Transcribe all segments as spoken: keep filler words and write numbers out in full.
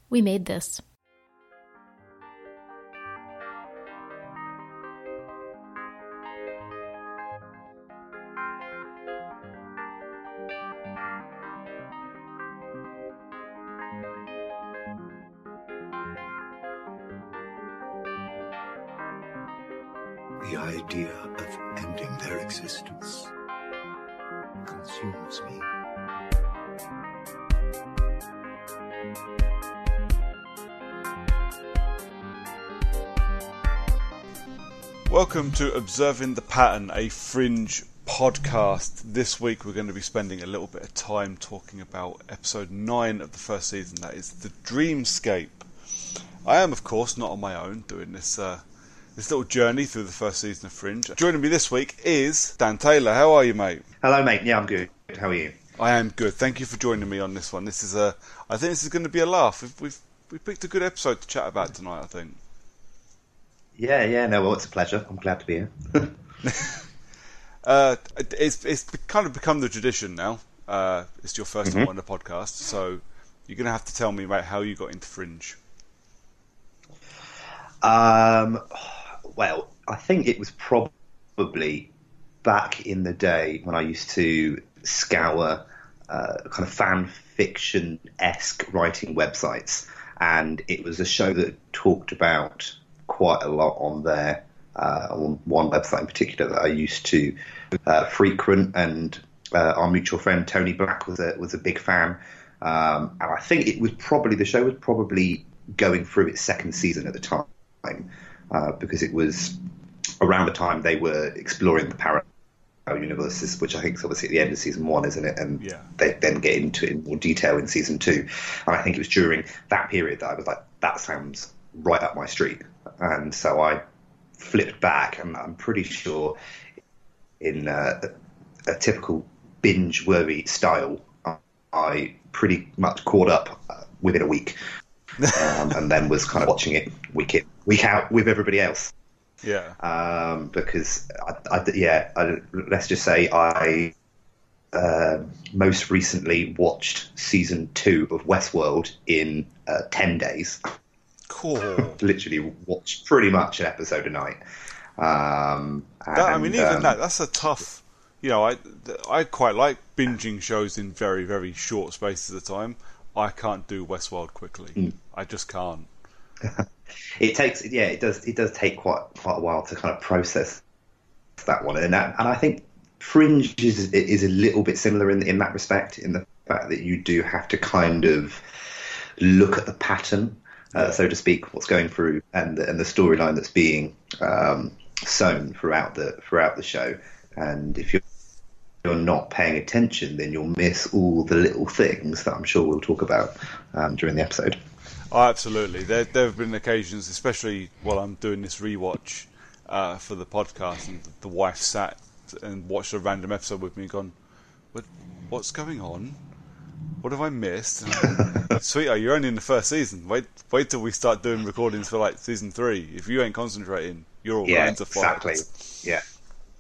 We made this. The idea of ending their existence consumes me. Welcome to Observing the Pattern, a Fringe podcast. This week we're going to be spending a little bit of time talking about episode nine of the first season, that is The Dreamscape. I am, of course, not on my own doing this uh, this little journey through the first season of Fringe. Joining me this week is Dan Taylor. How are you, mate? Hello, mate. Yeah, I'm good. How are you? I am good. Thank you for joining me on this one. This is a, I think this is going to be a laugh. We've, we've we picked a good episode to chat about tonight, I think. Yeah, yeah. No, well, it's a pleasure. I'm glad to be here. uh, it's it's kind of become the tradition now. Uh, it's your first mm-hmm. time on the podcast, so you're going to have to tell me about how you got into Fringe. Um. Well, I think it was probably back in the day when I used to scour uh, kind of fan fiction-esque writing websites, and it was a show that talked about quite a lot on there, uh, on one website in particular that I used to uh, frequent, and uh, our mutual friend Tony Black was a was a big fan, um, and I think it was probably the show was probably going through its second season at the time. Uh, because it was around the time they were exploring the parallel universes, which I think is obviously at the end of season one, isn't it? And yeah. They then get into it in more detail in season two. And I think it was during that period that I was like, that sounds right up my street. And so I flipped back, and I'm pretty sure in uh, a, a typical binge-worthy style, I pretty much caught up uh, within a week. um, and then was kind of watching it week in, week out with everybody else. Yeah. Um, because, I, I, yeah, I, let's just say I uh, most recently watched season two of Westworld in uh, ten days. Cool. Literally watched pretty much an episode a night. Um, and, that, I mean, even um, that, that's a tough... You know, I, I quite like binging shows in very, very short spaces of time. I can't do Westworld quickly. Mm. I just can't. It takes, yeah, it does. It does take quite quite a while to kind of process that one, and that, and I think Fringe is is a little bit similar in in that respect, in the fact that you do have to kind of look at the pattern, uh, yeah. so to speak, what's going through, and the, and the storyline that's being um, sown throughout the throughout the show, and if you're you're not paying attention, then you'll miss all the little things that I'm sure we'll talk about um, during the episode. Oh, absolutely. There, there have been occasions, especially while I'm doing this rewatch uh, for the podcast, and the wife sat and watched a random episode with me and gone, what, what's going on? What have I missed? Like, sweetheart, you're only in the first season. Wait wait till we start doing recordings for like season three. If you ain't concentrating, you're all yeah, going to fight. Exactly. Yeah.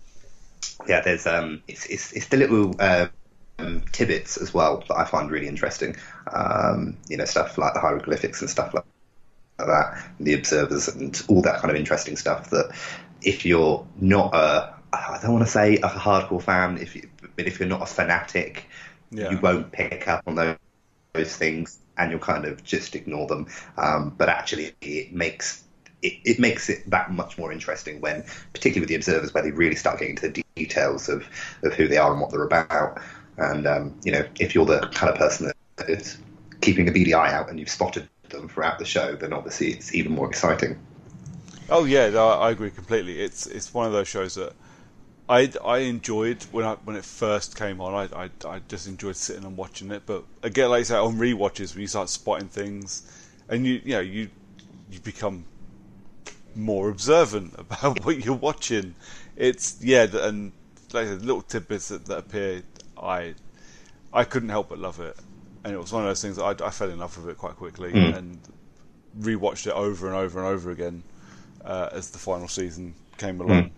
Yeah, there's um, it's it's it's the little uh, um, tidbits as well that I find really interesting. Um, you know, stuff like the hieroglyphics and stuff like that, and the observers and all that kind of interesting stuff. That if you're not a, I don't want to say a hardcore fan, if you, but if you're not a fanatic, yeah. you won't pick up on those those things, and you'll kind of just ignore them. Um, but actually, it makes It, it makes it that much more interesting when, particularly with the observers, where they really start getting into the details of, of who they are and what they're about. And, um, you know, if you're the kind of person that is keeping a beady eye out and you've spotted them throughout the show, then obviously it's even more exciting. Oh, yeah, no, I agree completely. It's it's one of those shows that I, I enjoyed when I, when it first came on. I, I I just enjoyed sitting and watching it. But again, like I say, on rewatches, when you start spotting things, and you you know you you become more observant about what you're watching. It's yeah, and like the little tidbits that, that appear, I I couldn't help but love it, and it was one of those things that I, I fell in love with it quite quickly mm. and rewatched it over and over and over again uh, as the final season came along.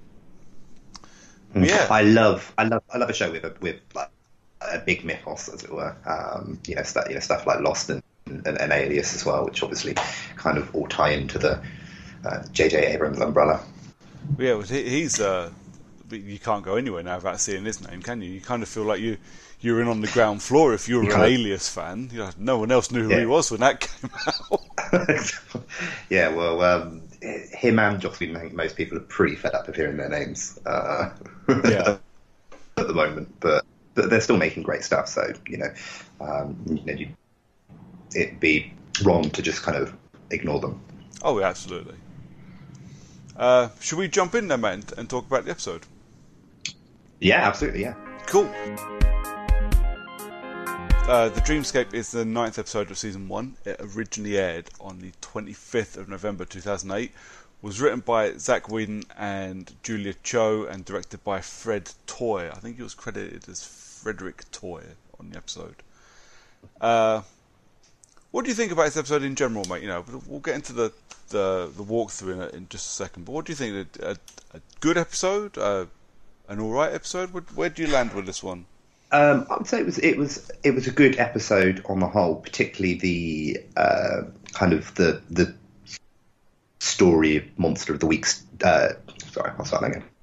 Mm. Yeah, I love I love I love a show with a, with like a big mythos, as it were. Um, you know, stuff you know stuff like Lost and and, and Alias as well, which obviously kind of all tie into the uh, J J Abrams umbrella. Yeah, well, he, he's. Uh, you can't go anywhere now without seeing his name, can you? You kind of feel like you you're in on the ground floor if you're you an Alias fan. You know, no one else knew who yeah. he was when that came out. Yeah, well, um, him and Joss Whedon, I think most people are pretty fed up of hearing their names uh, yeah. at the moment, but but they're still making great stuff. So you know, um, you know, you, it'd be wrong to just kind of ignore them. Oh, yeah, absolutely. Uh, should we jump in then, man, and talk about the episode? Yeah, absolutely, yeah. Cool. Uh, the Dreamscape is the ninth episode of season one. It originally aired on the twenty-fifth of November two thousand eight. Was written by Zack Whedon and Julia Cho and directed by Fred Toy. I think he was credited as Frederick Toy on the episode. Uh, what do you think about this episode in general, mate? You know, we'll get into the the, the walkthrough in, in just a second. But what do you think? A, a, a good episode? Uh, an all right episode? Where, where do you land with this one? Um, I would say it was it was it was a good episode on the whole, particularly the uh, kind of the the story monster of the week. Uh, sorry, I'll start again.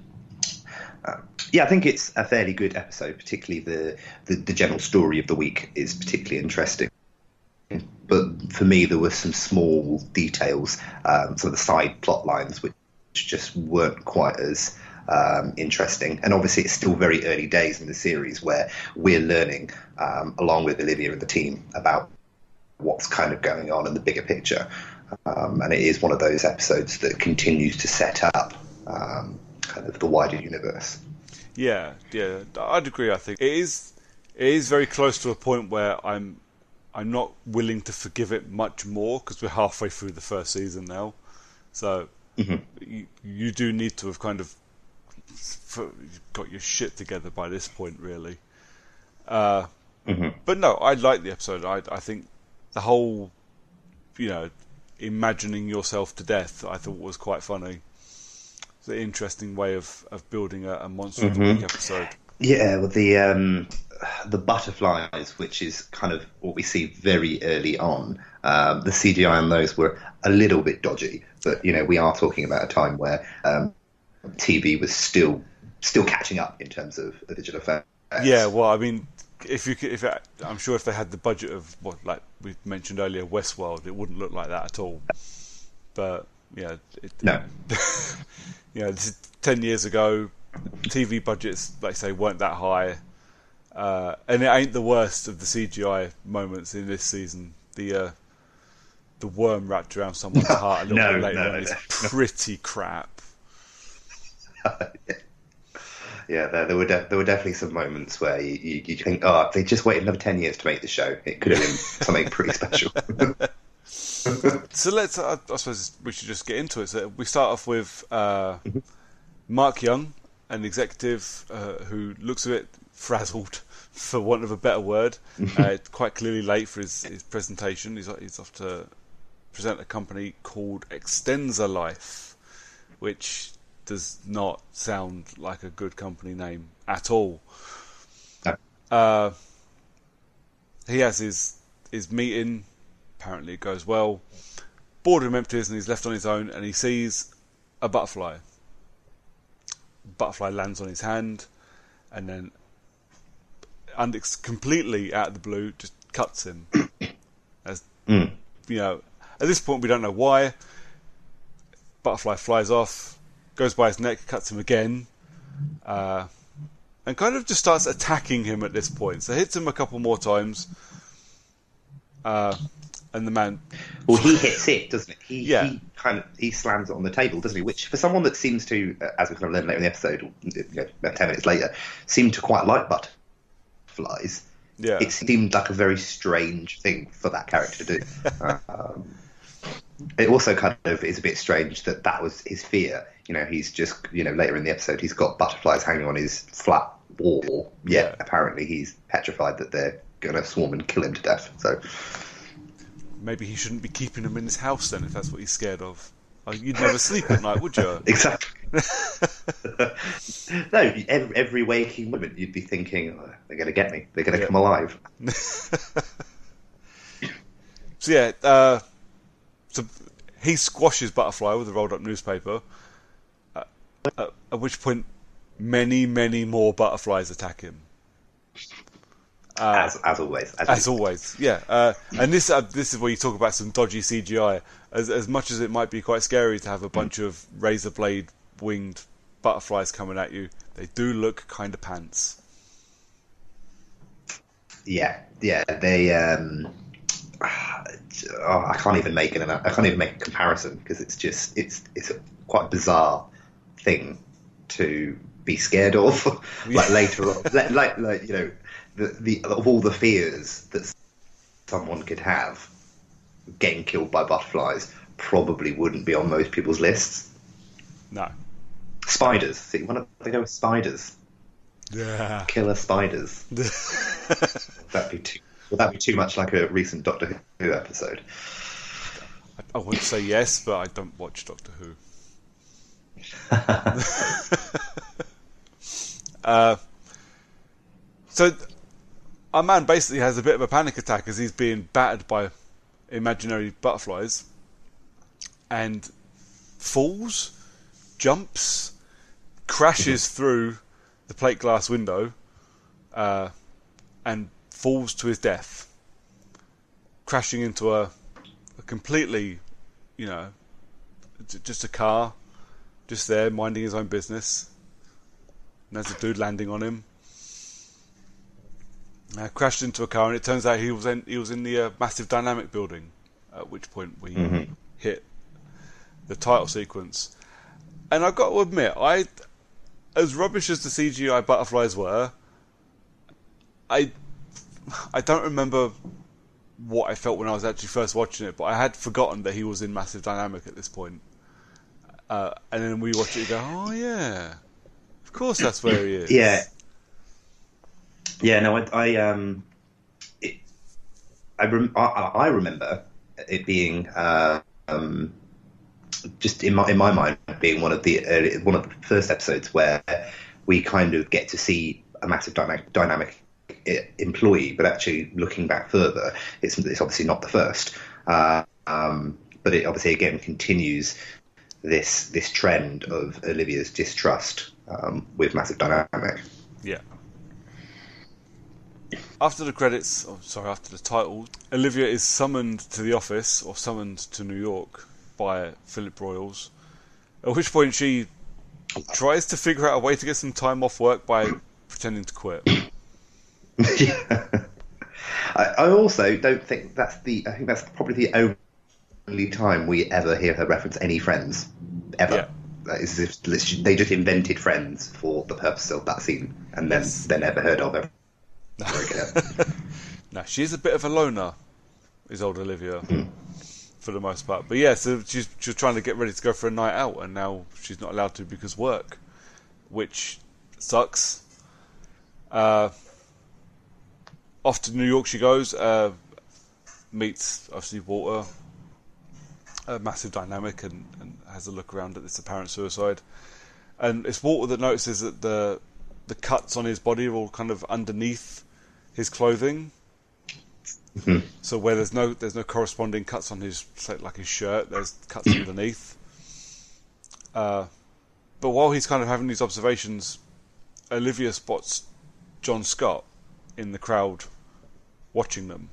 Uh, yeah, I think it's a fairly good episode. Particularly the, the the general story of the week is particularly interesting. But for me, there were some small details, um, some of the side plot lines, which just weren't quite as Um, interesting. And obviously it's still very early days in the series where we're learning um, along with Olivia and the team about what's kind of going on in the bigger picture, um, and it is one of those episodes that continues to set up um, kind of the wider universe. Yeah, yeah, I'd agree. I think it is it is very close to a point where I'm I'm not willing to forgive it much more because we're halfway through the first season now, so mm-hmm. you, you do need to have kind of got your shit together by this point, really. Uh, mm-hmm. But no, I like the episode. I, I think the whole, you know, imagining yourself to death, I thought was quite funny. It's an interesting way of, of building a, a Monster mm-hmm. of the Week episode. Yeah, well, the um, the butterflies, which is kind of what we see very early on. Um, the C G I on those were a little bit dodgy, but you know, we are talking about a time where Um, T V was still still catching up in terms of the visual effects. Yeah, well, I mean, if you could, if it, I'm sure if they had the budget of what, like we mentioned earlier, Westworld, it wouldn't look like that at all. But yeah, it, no, you know, this is ten years ago. T V budgets, like I say, weren't that high, uh, and it ain't the worst of the C G I moments in this season. The uh, the worm wrapped around someone's no, heart a little no, bit later no, on is no. pretty crap. Yeah, there, there were de- there were definitely some moments where you, you, you think, oh, if they just waited another ten years to make the show, it could have been something pretty special. So let's, uh, I suppose we should just get into it. So we start off with uh, mm-hmm. Mark Young, an executive uh, who looks a bit frazzled, for want of a better word. uh, quite clearly late for his, his presentation. He's, he's off to present a company called Extensa Life, which does not sound like a good company name at all. No. Uh, he has his his meeting. Apparently it goes well. Boardroom empties and he's left on his own and he sees a butterfly. Butterfly lands on his hand and then and it's completely out of the blue just cuts him. As mm. you know, at this point we don't know why. Butterfly flies off, goes by his neck, cuts him again, uh, and kind of just starts attacking him at this point. So hits him a couple more times, uh, and the man. Well, he hits it, doesn't it? He, yeah. he kind of he slams it on the table, doesn't he? Which, for someone that seems to, uh, as we kind of learn later in the episode, you know, about ten minutes later, seemed to quite like butterflies. Yeah. It seemed like a very strange thing for that character to do. um, It also kind of is a bit strange that that was his fear. You know, he's just, you know, later in the episode, he's got butterflies hanging on his flat wall. Yet, yeah. apparently, he's petrified that they're going to swarm and kill him to death. So maybe he shouldn't be keeping them in his house then, if that's what he's scared of. Like, you'd never sleep at night, would you? Exactly. No, every, every waking moment, you'd be thinking, oh, they're going to get me. They're going to yeah. come alive. So yeah, uh, so he squashes Butterfly with a rolled up newspaper. Uh, at, at which point, many, many more butterflies attack him. Uh, as as always, as, as always, yeah. Uh, and this uh, this is where you talk about some dodgy C G I. As as much as it might be quite scary to have a bunch of razor blade winged butterflies coming at you, they do look kind of pants. Yeah, yeah. They. Um, oh, I can't even make an. I can't even make a comparison because it's just it's it's a quite bizarre thing to be scared of. Like later on, like, like like you know. The, the of all the fears that someone could have, getting killed by butterflies probably wouldn't be on most people's lists. No. Spiders. See, why don't they go with spiders? Yeah. Killer spiders. would that be too? Would that be too much like a recent Doctor Who episode? I would say yes, but I don't watch Doctor Who. uh, so. Our man basically has a bit of a panic attack as he's being battered by imaginary butterflies and falls, jumps, crashes through the plate glass window uh, and falls to his death, crashing into a, a completely, you know, just a car, just there minding his own business. And there's a dude landing on him. Uh, crashed into a car, and it turns out he was in he was in the uh, massive dynamic building. At which point we mm-hmm. hit the title sequence, and I've got to admit, I, as rubbish as the C G I butterflies were, I, I don't remember what I felt when I was actually first watching it, but I had forgotten that he was in massive dynamic at this point. Uh, and then we watch it and go, oh yeah, of course that's where he is. Yeah. Yeah, no, I, I um, it, I, rem- I, I remember it being uh, um, just in my in my mind being one of the uh, one of the first episodes where we kind of get to see a massive dynamic dynamic employee, but actually looking back further, it's it's obviously not the first, uh, um, but it obviously again continues this this trend of Olivia's distrust um, with massive dynamic. Yeah. After the credits, oh, sorry, after the title, Olivia is summoned to the office, or summoned to New York, by Philip Broyles, at which point she tries to figure out a way to get some time off work by pretending to quit. Yeah. I, I also don't think that's the, I think that's probably the only time we ever hear her reference any Friends, ever. Yeah. That is if they just invented Friends for the purpose of that scene, and then yes. they're never heard of ever. No, she's a bit of a loner, is old Olivia, mm. for the most part. But yeah, so she's she's trying to get ready to go for a night out, and now she's not allowed to because work, which sucks. Uh, off to New York she goes, uh, meets obviously Walter, a massive dynamic, and, and has a look around at this apparent suicide. And it's Walter that notices that the the cuts on his body are all kind of underneath his clothing. Mm-hmm. So where there's no there's no corresponding cuts on his, say, like his shirt, there's cuts underneath. Uh, but while he's kind of having these observations, Olivia spots John Scott in the crowd watching them.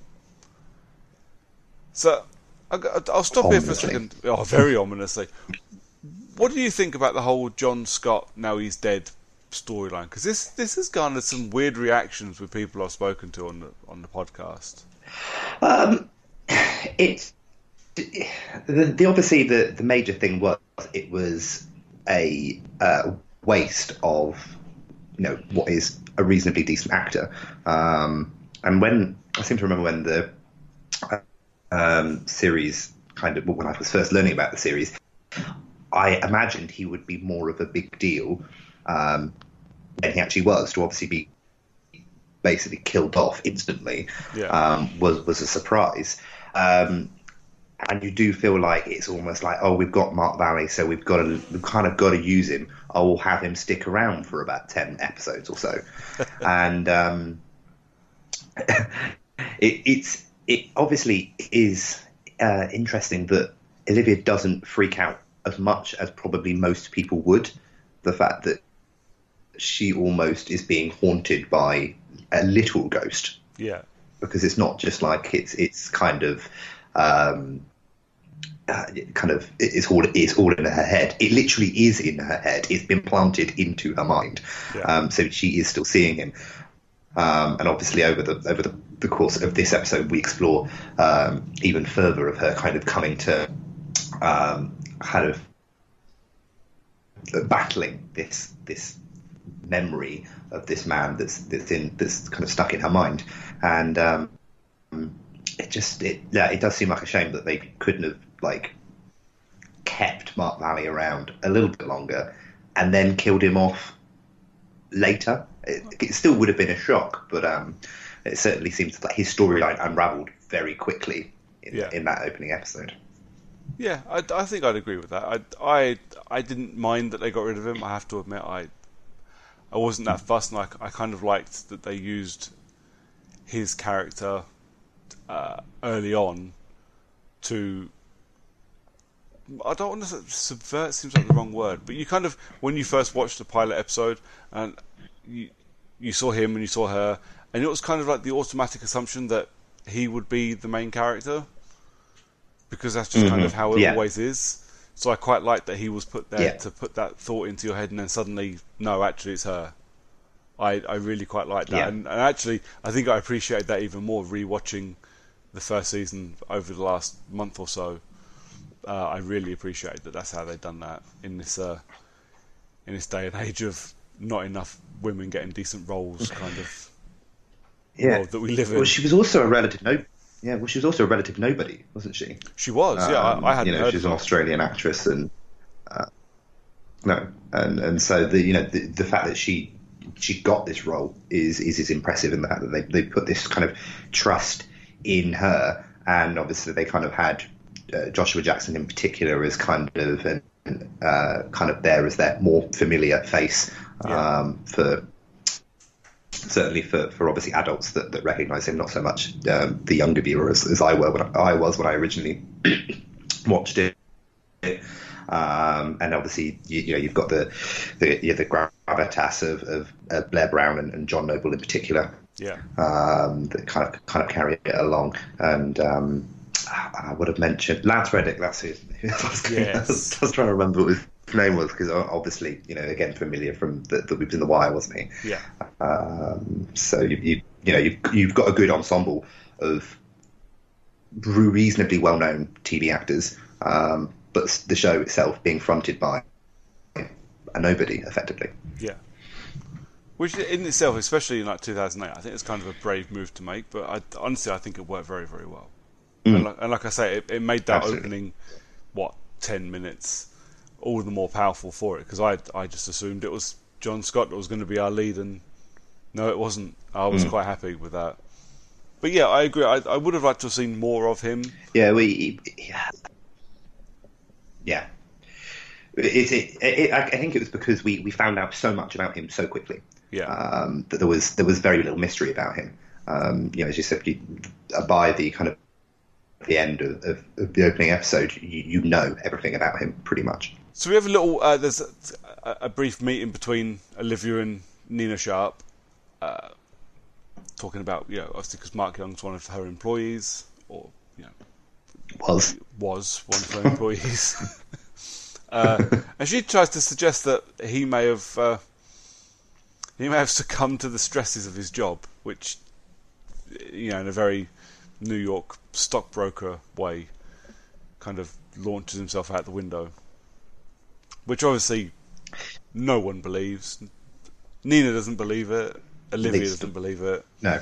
So I'll stop here for a second. Oh, very ominously. What do you think about the whole John Scott, now he's dead storyline? Because this this has garnered some weird reactions with people I've spoken to on the on the podcast. Um, it, it the, the obviously the, the major thing was it was a uh, waste of, you know, what is a reasonably decent actor. Um, and when I seem to remember when the um, series kind of when I was first learning about the series, I imagined he would be more of a big deal um, than he actually was. To obviously be basically killed off instantly yeah. um, was was a surprise. Um, and you do feel like it's almost like, oh, we've got Mark Valley, so we've got to we've kind of got to use him. Oh, we'll have him stick around for about ten episodes or so, and um, it, it's it obviously is uh, interesting that Olivia doesn't freak out as much as probably most people would. The fact that she almost is being haunted by a literal ghost. Yeah. Because it's not just like it's it's kind of um, uh, kind of it's all it's all in her head. It literally is in her head. It's been planted into her mind. Yeah. Um, so she is still seeing him. Um, and obviously, over the over the, the course of this episode, we explore um, even further of her kind of coming to um, kind of battling this this memory of this man that's that's in that's kind of stuck in her mind, and um, it just it yeah it does seem like a shame that they couldn't have like kept Mark Valley around a little bit longer and then killed him off later. It, it still would have been a shock, but um, it certainly seems like his storyline unravelled very quickly in, Yeah. in that opening episode. Yeah, I, I think I'd agree with that. I, I, I didn't mind that they got rid of him. I have to admit, I I wasn't that fussed, and I, I kind of liked that they used his character uh, early on to... I don't want to say subvert, seems like the wrong word, but you kind of, when you first watched the pilot episode, and you, you saw him and you saw her, and it was kind of like the automatic assumption that he would be the main character, because that's just kind of how it Yeah. always is. So I quite like that he was put there Yeah. to put that thought into your head, and then suddenly, no, actually it's her. I, I really quite like that, Yeah. and, and actually I think I appreciate that even more rewatching the first season over the last month or so. Uh, I really appreciate that that's how they've done that in this uh, in this day and age of not enough women getting decent roles, kind of Yeah, world that we live in. Well, she was also a relative no. Yeah, well, she was also a relative nobody, wasn't she? She was, yeah. Um, I, I hadn't you know, heard she's of an her. Australian actress, and uh, no, and and so the you know the, the fact that she she got this role is is is impressive in the fact that they they put this kind of trust in her, and obviously they kind of had uh, Joshua Jackson in particular as kind of an uh, kind of there as their more familiar face Yeah. um, for. Certainly for, for obviously adults that, that recognise him, not so much um, the younger viewer as, as I were when I, I was when I originally watched it. Um, and obviously, you, you know, you've got the the, you know, the gravitas of, of uh, Blair Brown and, and John Noble in particular Yeah. um, that kind of kind of carry it along. And um, I would have mentioned Lance Reddick. That's who. I was, Yes. I was trying to remember what his name was because obviously, you know, again familiar from the, the We've in the Wire, wasn't he? Yeah. Um, so you, you you know you've, you've got a good ensemble of reasonably well-known T V actors, um, but the show itself being fronted by a nobody, effectively. Yeah. Which in itself, especially in like two thousand eight, I think it's kind of a brave move to make, but I, honestly I think it worked very, very well. Mm. And, like, and like I say, it, it made that Absolutely. opening, what, ten minutes, all the more powerful for it, because I, I just assumed it was John Scott that was going to be our lead, and no, it wasn't. I was Mm. quite happy with that. But yeah, I agree. I, I would have liked to have seen more of him. Yeah, we yeah. Yeah. It, it, it, I think it was because we, we found out so much about him so quickly. Yeah. Um, that there was there was very little mystery about him. Um, you know, as you said, you, by the kind of the end of, of, of the opening episode, you, you know everything about him pretty much. So we have a little. Uh, there's a, a brief meeting between Olivia and Nina Sharp, uh, talking about, you know, obviously because Mark Young's one of her employees, or you know, Was was one of her employees, uh, and she tries to suggest that he may have uh, he may have succumbed to the stresses of his job, which, you know, in a very New York stockbroker way, kind of launches himself out the window. Which obviously no one believes. Nina doesn't believe it. Olivia Least- doesn't believe it. no.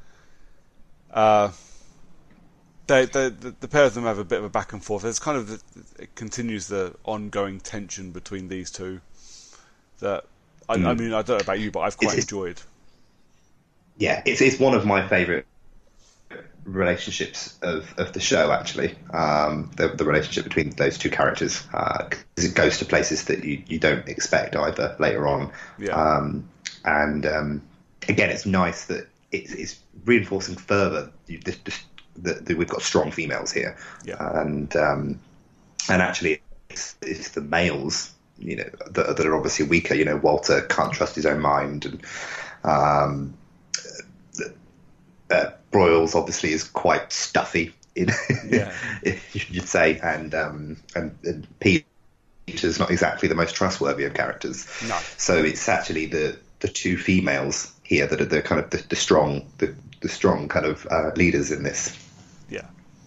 Uh, they, they, the, the pair of them have a bit of a back and forth. There's kind of the, it continues the ongoing tension between these two. That I, I Mm. mean, I don't know about you, but I've quite It's- enjoyed. Yeah, it's it's one of my favourite relationships of, of the show, actually. Um, the, the relationship between those two characters, because it goes to places that you, you don't expect either later on. Yeah. Um, and um, again, it's nice that it's, it's reinforcing further this, this that, that we've got strong females here, Yeah. and um, and actually it's, it's the males, you know, that, that are obviously weaker. You know, Walter can't trust his own mind, and um, uh, Broyles obviously is quite stuffy. In, Yeah. you'd say, and um, and, and Peter's not exactly the most trustworthy of characters. No. So it's actually the the two females here that are the kind of the, the strong the, the strong kind of uh, leaders in this. Yeah.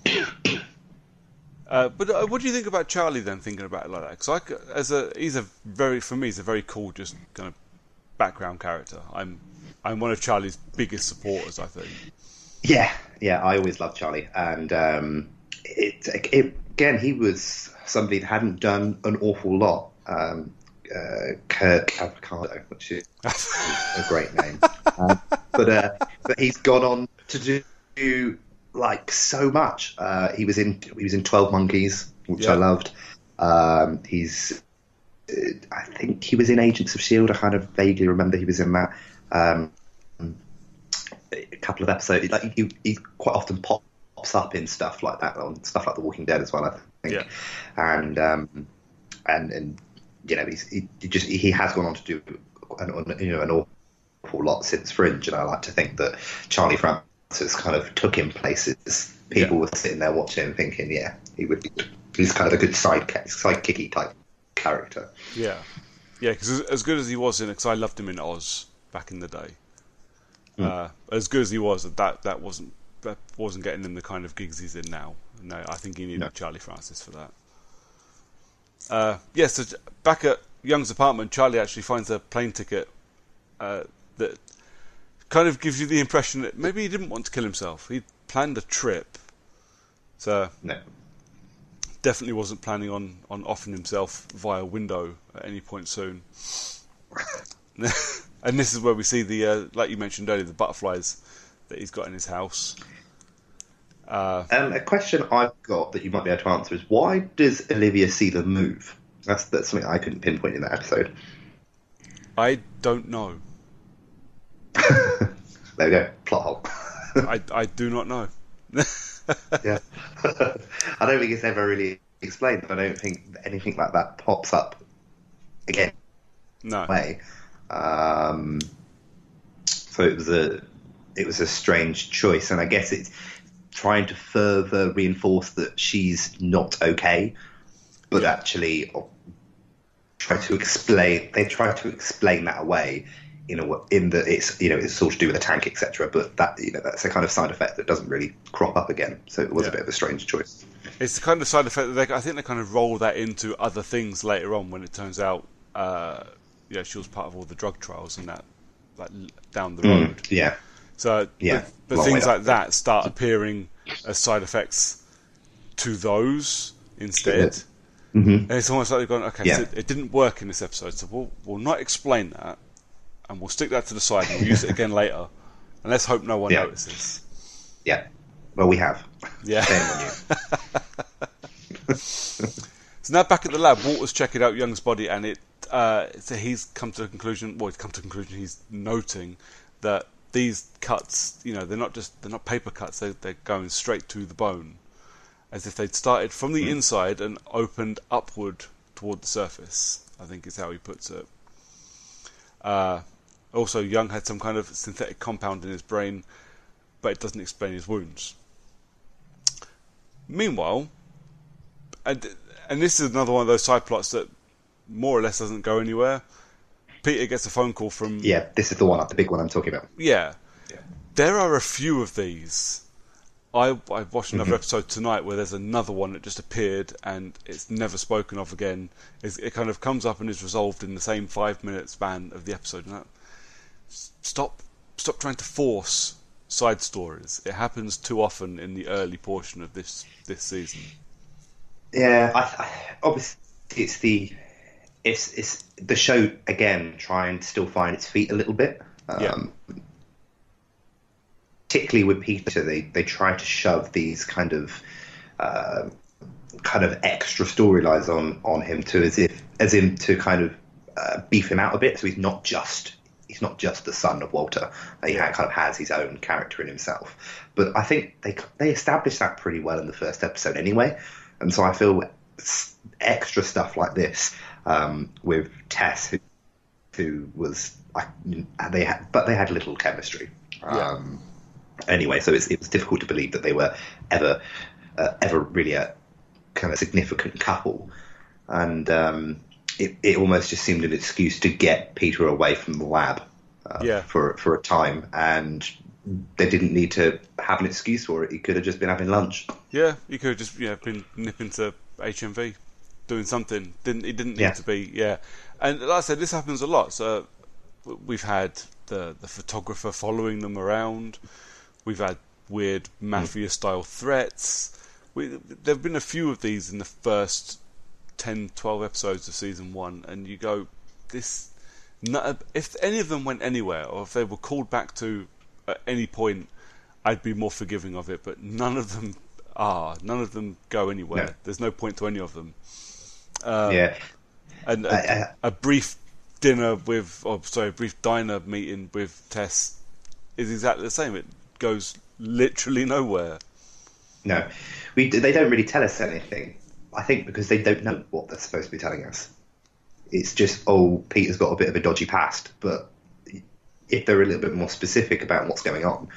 Uh, but uh, what do you think about Charlie then? Thinking about it like that, because I, c- as a he's a very for me he's a very cool just kind of background character. I'm I'm one of Charlie's biggest supporters, I think. Yeah, yeah, I always loved Charlie, and um, it, it again he was somebody that hadn't done an awful lot. Um, uh, Kirk Avocado, which is a great name, um, but uh, but he's gone on to do, do like so much. Uh, he was in he was in twelve Monkeys, which Yeah. I loved. Um, he's uh, I think he was in Agents of S H I E L D. I kind of vaguely remember he was in that. Um, a couple of episodes, like he, he quite often pops up in stuff like that, on stuff like The Walking Dead as well, I think. Yeah. And um, and and you know, he's, he, he just he has gone on to do an, you know an awful lot since Fringe, and I like to think that Charlie Francis kind of took him places. People Yeah. were sitting there watching and thinking, yeah, he would be. He's kind of a good side sidekicky type character. Yeah, yeah, because as, as good as he was in it, because I loved him in Oz back in the day. Uh, as good as he was, that that wasn't that wasn't getting him the kind of gigs he's in now. No, I think he needed No. Charlie Francis for that. Uh, yeah, so j- back at Young's apartment, Charlie actually finds a plane ticket uh, that kind of gives you the impression that maybe he didn't want to kill himself. He planned a trip, so No. definitely wasn't planning on, on offing himself via window at any point soon. And this is where we see the, uh, like you mentioned earlier, the butterflies that he's got in his house. Uh, Um, a question I've got that you might be able to answer is, why does Olivia see them move? That's that's something I couldn't pinpoint in that episode. I don't know. There we go, plot hole. I, I do not know. Yeah, I don't think it's ever really explained. I don't think anything like that pops up again. No. Way. Um, so it was a it was a strange choice, and I guess it's trying to further reinforce that she's not okay, but actually try to explain. They try to explain that away in a in that it's you know it's all to do with the tank, et cetera. But that you know that's a kind of side effect that doesn't really crop up again. So it was Yeah. a bit of a strange choice. It's the kind of side effect that they, I think they kind of roll that into other things later on when it turns out, uh, yeah, she was part of all the drug trials and that, like down the road. Mm, yeah. So, Yeah, but, but long things way up. like that start appearing as side effects to those instead. Mm-hmm. And it's almost like they've gone, okay, Yeah. so it didn't work in this episode, so we'll we'll not explain that, and we'll stick that to the side and we'll use it again later, and let's hope no one Yeah. notices. Yeah. Well, we have. Yeah. Shame on you. So now back at the lab, Walter's checking out Young's body, and it uh, so he's come to the conclusion. Well, he's come to the conclusion. He's noting that these cuts, you know, they're not just they're not paper cuts. They they're going straight to the bone, as if they'd started from the inside and opened upward toward the surface. I think is how he puts it. Uh, also, Young had some kind of synthetic compound in his brain, but it doesn't explain his wounds. Meanwhile, and and this is another one of those side plots that more or less doesn't go anywhere. Peter gets a phone call from Yeah, this is the one, the big one I'm talking about. yeah. Yeah. There are a few of these. I I watched another episode tonight where there's another one that just appeared and it's never spoken of again. It's, it kind of comes up and is resolved in the same five minute span of the episode. And that, stop stop trying to force side stories. It happens too often in the early portion of this this season. Yeah, I, I, obviously it's the it's it's the show again trying to still find its feet a little bit. Um, Yeah. Particularly with Peter, they they try to shove these kind of uh, kind of extra storylines on on him to as if as in to kind of uh, beef him out a bit, so he's not just he's not just the son of Walter. He yeah. kind of has his own character in himself. But I think they they established that pretty well in the first episode anyway. And so I feel extra stuff like this um, with Tess, who, who was I, they had, but they had little chemistry. Yeah. Um, anyway, so it's, it was difficult to believe that they were ever uh, ever really a kind of significant couple, and um, it, it almost just seemed an excuse to get Peter away from the lab uh, yeah. for for a time, and they didn't need to have an excuse for it. He could have just been having lunch. Yeah, he could have just you know been nipping to H M V, doing something. Didn't he? Didn't need Yeah. to be. Yeah, and like I said, this happens a lot. So we've had the the photographer following them around. We've had weird mafia style threats. We, there have been a few of these in the first ten, twelve episodes of season one, and you go, this. Not, if any of them went anywhere, or if they were called back to at any point, I'd be more forgiving of it. But none of them are. None of them go anywhere. No. There's no point to any of them. Um, yeah, and a, I, I, a brief dinner with, or sorry, a brief diner meeting with Tess is exactly the same. It goes literally nowhere. No, we they don't really tell us anything. I think because they don't know what they're supposed to be telling us. It's just, oh, Peter's got a bit of a dodgy past. But if they're a little bit more specific about what's going on,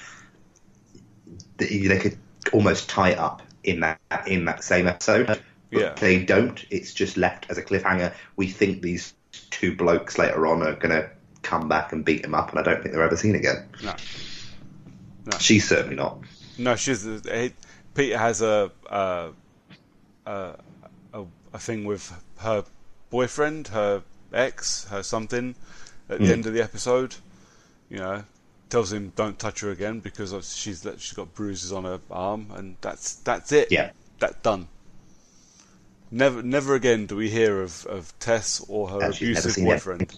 they, they could almost tie it up in that in that same episode. But Yeah. they don't. It's just left as a cliffhanger. We think these two blokes later on are going to come back and beat him up, and I don't think they're ever seen again. No. No. She's certainly not. No, she's. He, Peter has a, a a a a thing with her boyfriend, her ex, her something. At the Mm. end of the episode, you know, tells him don't touch her again because of- she's she's got bruises on her arm, and that's that's it. Yeah. That's done. Never never again do we hear of, of Tess or her And she's never abusive seen boyfriend.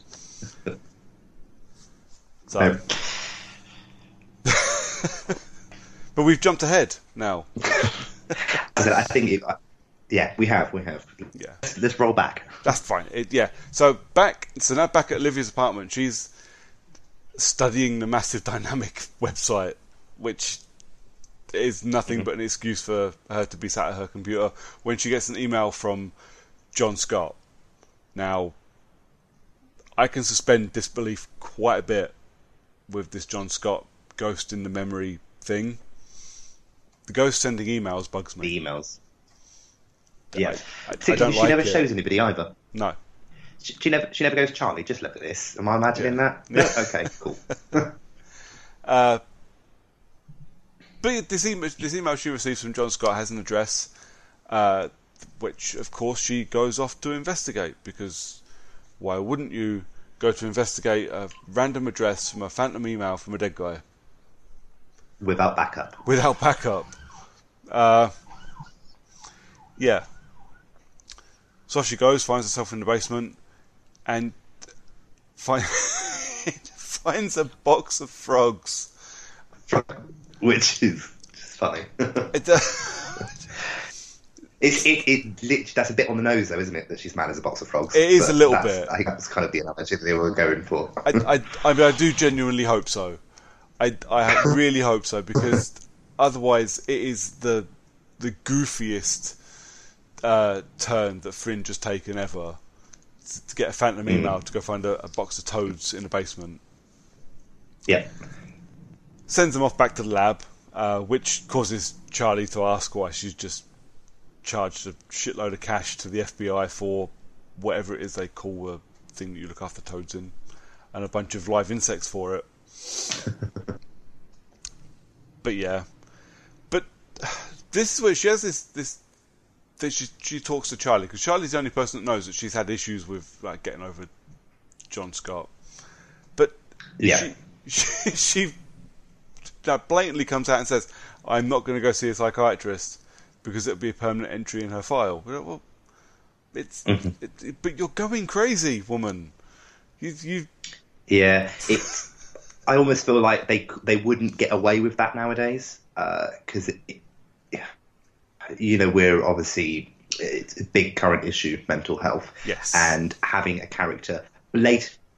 So. No. But we've jumped ahead now. I said, I think, it, yeah, we have, we have. Yeah. Let's, let's roll back. That's fine. It, yeah. So back. So now back at Olivia's apartment, she's studying the Massive Dynamic website, which is nothing Mm-hmm. but an excuse for her to be sat at her computer when she gets an email from John Scott. Now, I can suspend disbelief quite a bit with this John Scott ghost in the memory thing. The ghost sending emails bugs me. The emails. Yeah. I, I, See, I don't she like never it. shows anybody either. No. She, she never she never goes, Charlie, just look at this. Am I imagining Yeah. that? No? Okay, cool. Uh, but this email, this email she receives from John Scott has an address, uh, which of course she goes off to investigate, because why wouldn't you go to investigate a random address from a phantom email from a dead guy Without backup. without backup? Uh, yeah. So off she goes, finds herself in the basement, and find, finds a box of frogs. Which is just funny. It, uh, It's it, it literally, that's a bit on the nose though, isn't it? That she's mad as a box of frogs. It is But a little that's- bit. I think that's kind of the analogy they were going for. I, I, I mean, I do genuinely hope so. I, I really hope so, because otherwise it is the the goofiest uh, turn that Fringe has taken ever, to, to get a phantom Mm. email to go find a, a box of toads in the basement. Yeah. Sends them off back to the lab, uh, which causes Charlie to ask why she's just charged a shitload of cash to the F B I for whatever it is they call the thing that you look after toads in, and a bunch of live insects for it. But yeah, but this is where she has this this. that She she talks to Charlie, because Charlie's the only person that knows that she's had issues with like getting over John Scott. But Yeah. she she, she like, blatantly comes out and says, "I'm not going to go see a psychiatrist because it'll be a permanent entry in her file." Well, it's Mhm. it, it, but you're going crazy, woman. You you Yeah, it's. I almost feel like they they wouldn't get away with that nowadays, because it, it, you know, we're obviously, it's a big current issue, mental health. Yes. And having a character blatantly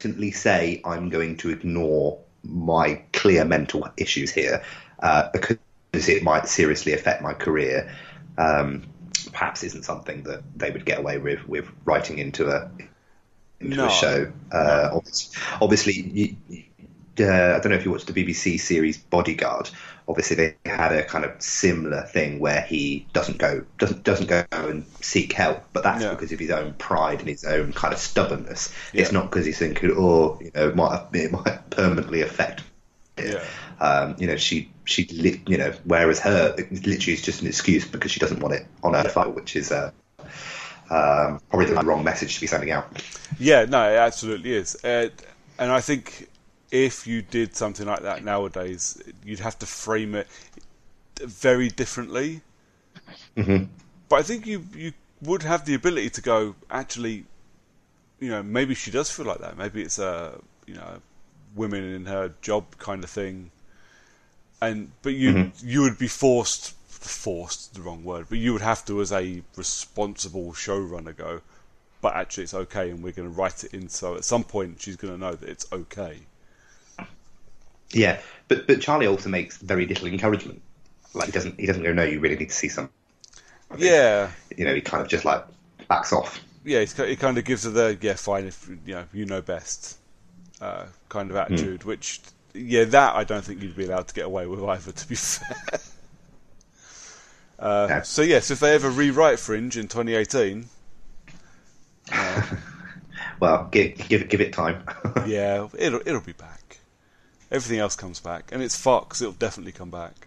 reluctantly say I'm going to ignore my clear mental issues here uh, because it might seriously affect my career, um, perhaps isn't something that they would get away with with writing into a into No. a show. Uh, obviously, obviously you, uh, I don't know if you watched the B B C series Bodyguard. Obviously, they had a kind of similar thing where he doesn't go doesn't doesn't go and seek help, but that's Yeah. because of his own pride and his own kind of stubbornness. Yeah. It's not because he's thinking, oh, you know, it might it might permanently affect it. Yeah. Um, you know, she she li- you know, whereas her it literally is just an excuse because she doesn't want it on her file, which is uh, um, probably the wrong message to be sending out. Yeah, no, it absolutely is. Uh, and I think if you did something like that nowadays, you'd have to frame it very differently. Mm-hmm. But I think you you would have the ability to go, actually, you know, maybe she does feel like that. Maybe it's a, you know, women in her job kind of thing. And but you Mm-hmm. you would be forced, forced, the wrong word, but you would have to, as a responsible showrunner, go, but actually it's okay, and we're going to write it in so at some point she's going to know that it's okay. Yeah, but but Charlie also makes very little encouragement. Like he doesn't he doesn't go, no, you really need to see something. Yeah, You know, he kind of just like backs off. yeah, he's, he kind of gives her the, yeah, fine, if you know, you know best uh, kind of attitude, mm. which, yeah, that I don't think you'd be allowed to get away with either, to be fair. uh, Yeah. So yes, if they ever rewrite Fringe in twenty eighteen, uh, Well, give give it give it time. yeah, it'll it'll be back. Everything else comes back, and it's Fox. It'll definitely come back.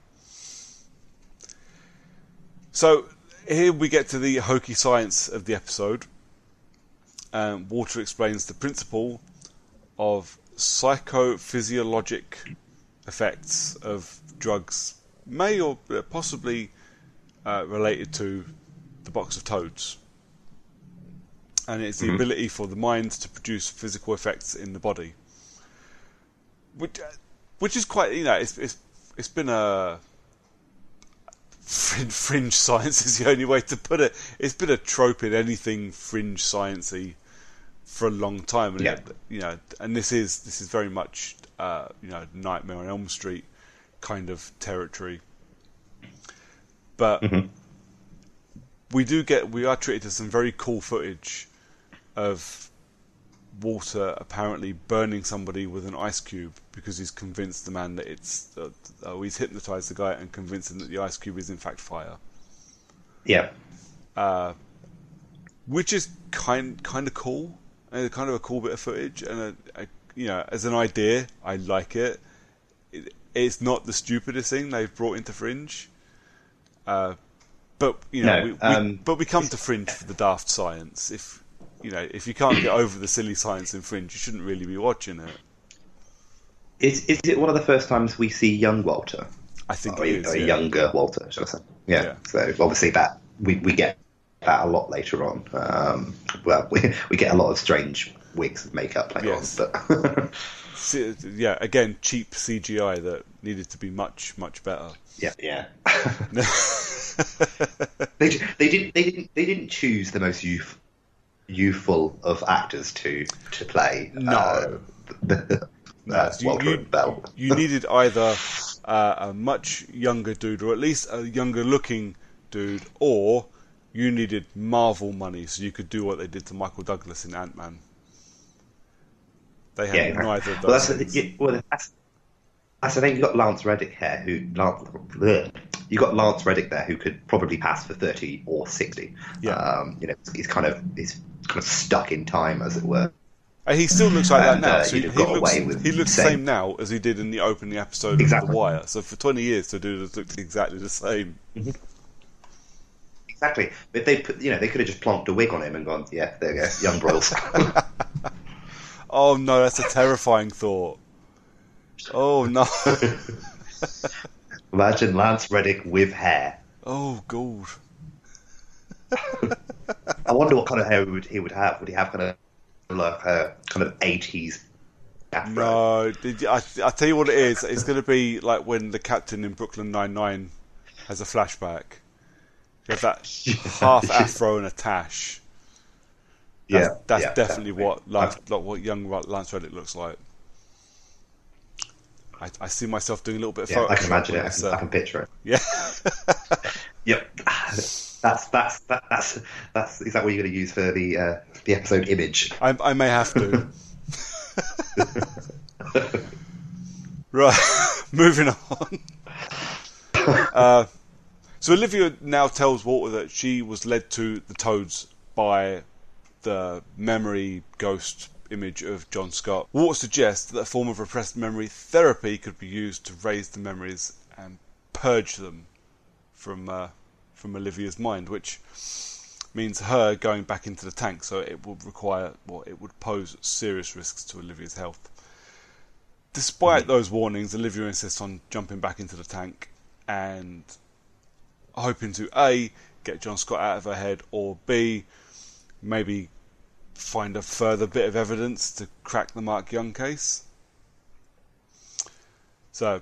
So here we get to the hokey science of the episode. Um, Walter explains the principle of psychophysiologic effects of drugs, may or possibly uh, related to the box of toads. And it's the mm-hmm. ability for the mind to produce physical effects in the body. Which, which is quite, you know, it's it's it's been a fringe, fringe science is the only way to put it. It's been a trope in anything fringe sciencey for a long time, and yeah. it, you know, and this is this is very much uh, you know, Nightmare on Elm Street kind of territory. But mm-hmm. we do get we are treated to some very cool footage of Walter apparently burning somebody with an ice cube because he's convinced the man that it's uh, oh, he's hypnotized the guy and convinced him that the ice cube is in fact fire. Yeah, uh, which is kind kind of cool, and kind of a cool bit of footage, and a, a, you know, as an idea, I like it. it. It's not the stupidest thing they've brought into Fringe, uh, but you know, no, we, um, we, but we come to Fringe for the daft science. If You know, if you can't get over the silly science in Fringe, you shouldn't really be watching it. Is is it one of the first times we see young Walter? I think or, it is. or Yeah. younger Walter, should I say? Yeah. yeah. So obviously that we, we get that a lot later on. Um, well, we we get a lot of strange wigs of makeup later yes. on. But yeah, again, cheap C G I that needed to be much much better. Yeah, yeah. they they didn't they didn't they didn't choose the most youth. youthful of actors to to play. No, uh, the, no. uh, You, Walter you, and Bell. you needed either uh, a much younger dude, or at least a younger looking dude, or you needed Marvel money so you could do what they did to Michael Douglas in Ant-Man. They had yeah, neither of those. Well, that's, things. the, well, that's, that's I think you got Lance Reddick here, who Lance, bleh, you got Lance Reddick there, who could probably pass for thirty or sixty. Yeah, um, you know, he's kind of he's kind of stuck in time, as it were. And he still looks like and, that now. Uh, so he, he got looks, away with he looks the same. same now as he did in the opening episode exactly. of The Wire. So for twenty years, the dude has looked exactly the same. Mm-hmm. Exactly. If they put, you know, they could have just plonked a wig on him and gone, yeah, there you go, young Broyles. Oh no, that's a terrifying thought. Oh no. Imagine Lance Reddick with hair. Oh god. I wonder what kind of hair he would, he would have. Would he have kind of like a kind of eighties afro? No, did you, I, I tell you what it is. It's going to be like when the captain in Brooklyn Nine-Nine has a flashback. You have that half afro and a tash. That's, Yeah, that's yeah, definitely, definitely. what Lance, like what young Lance Reddick looks like. I, I see myself doing a little bit of Yeah, Photoshop. I can imagine it. I It's, can, uh, I can picture it. yeah. Yep. That's that's that, that's that's is that what you're going to use for the uh, the episode image? I, I may have to. Right, moving on. Uh, so Olivia now tells Walter that she was led to the Toads by the memory ghost image of John Scott. Walter suggests that a form of repressed memory therapy could be used to raise the memories and purge them from uh, from Olivia's mind, which means her going back into the tank. So it would require, well, it would pose serious risks to Olivia's health. Despite those warnings, Olivia insists on jumping back into the tank and hoping to A, get John Scott out of her head, or B, maybe find a further bit of evidence to crack the Mark Young case. So,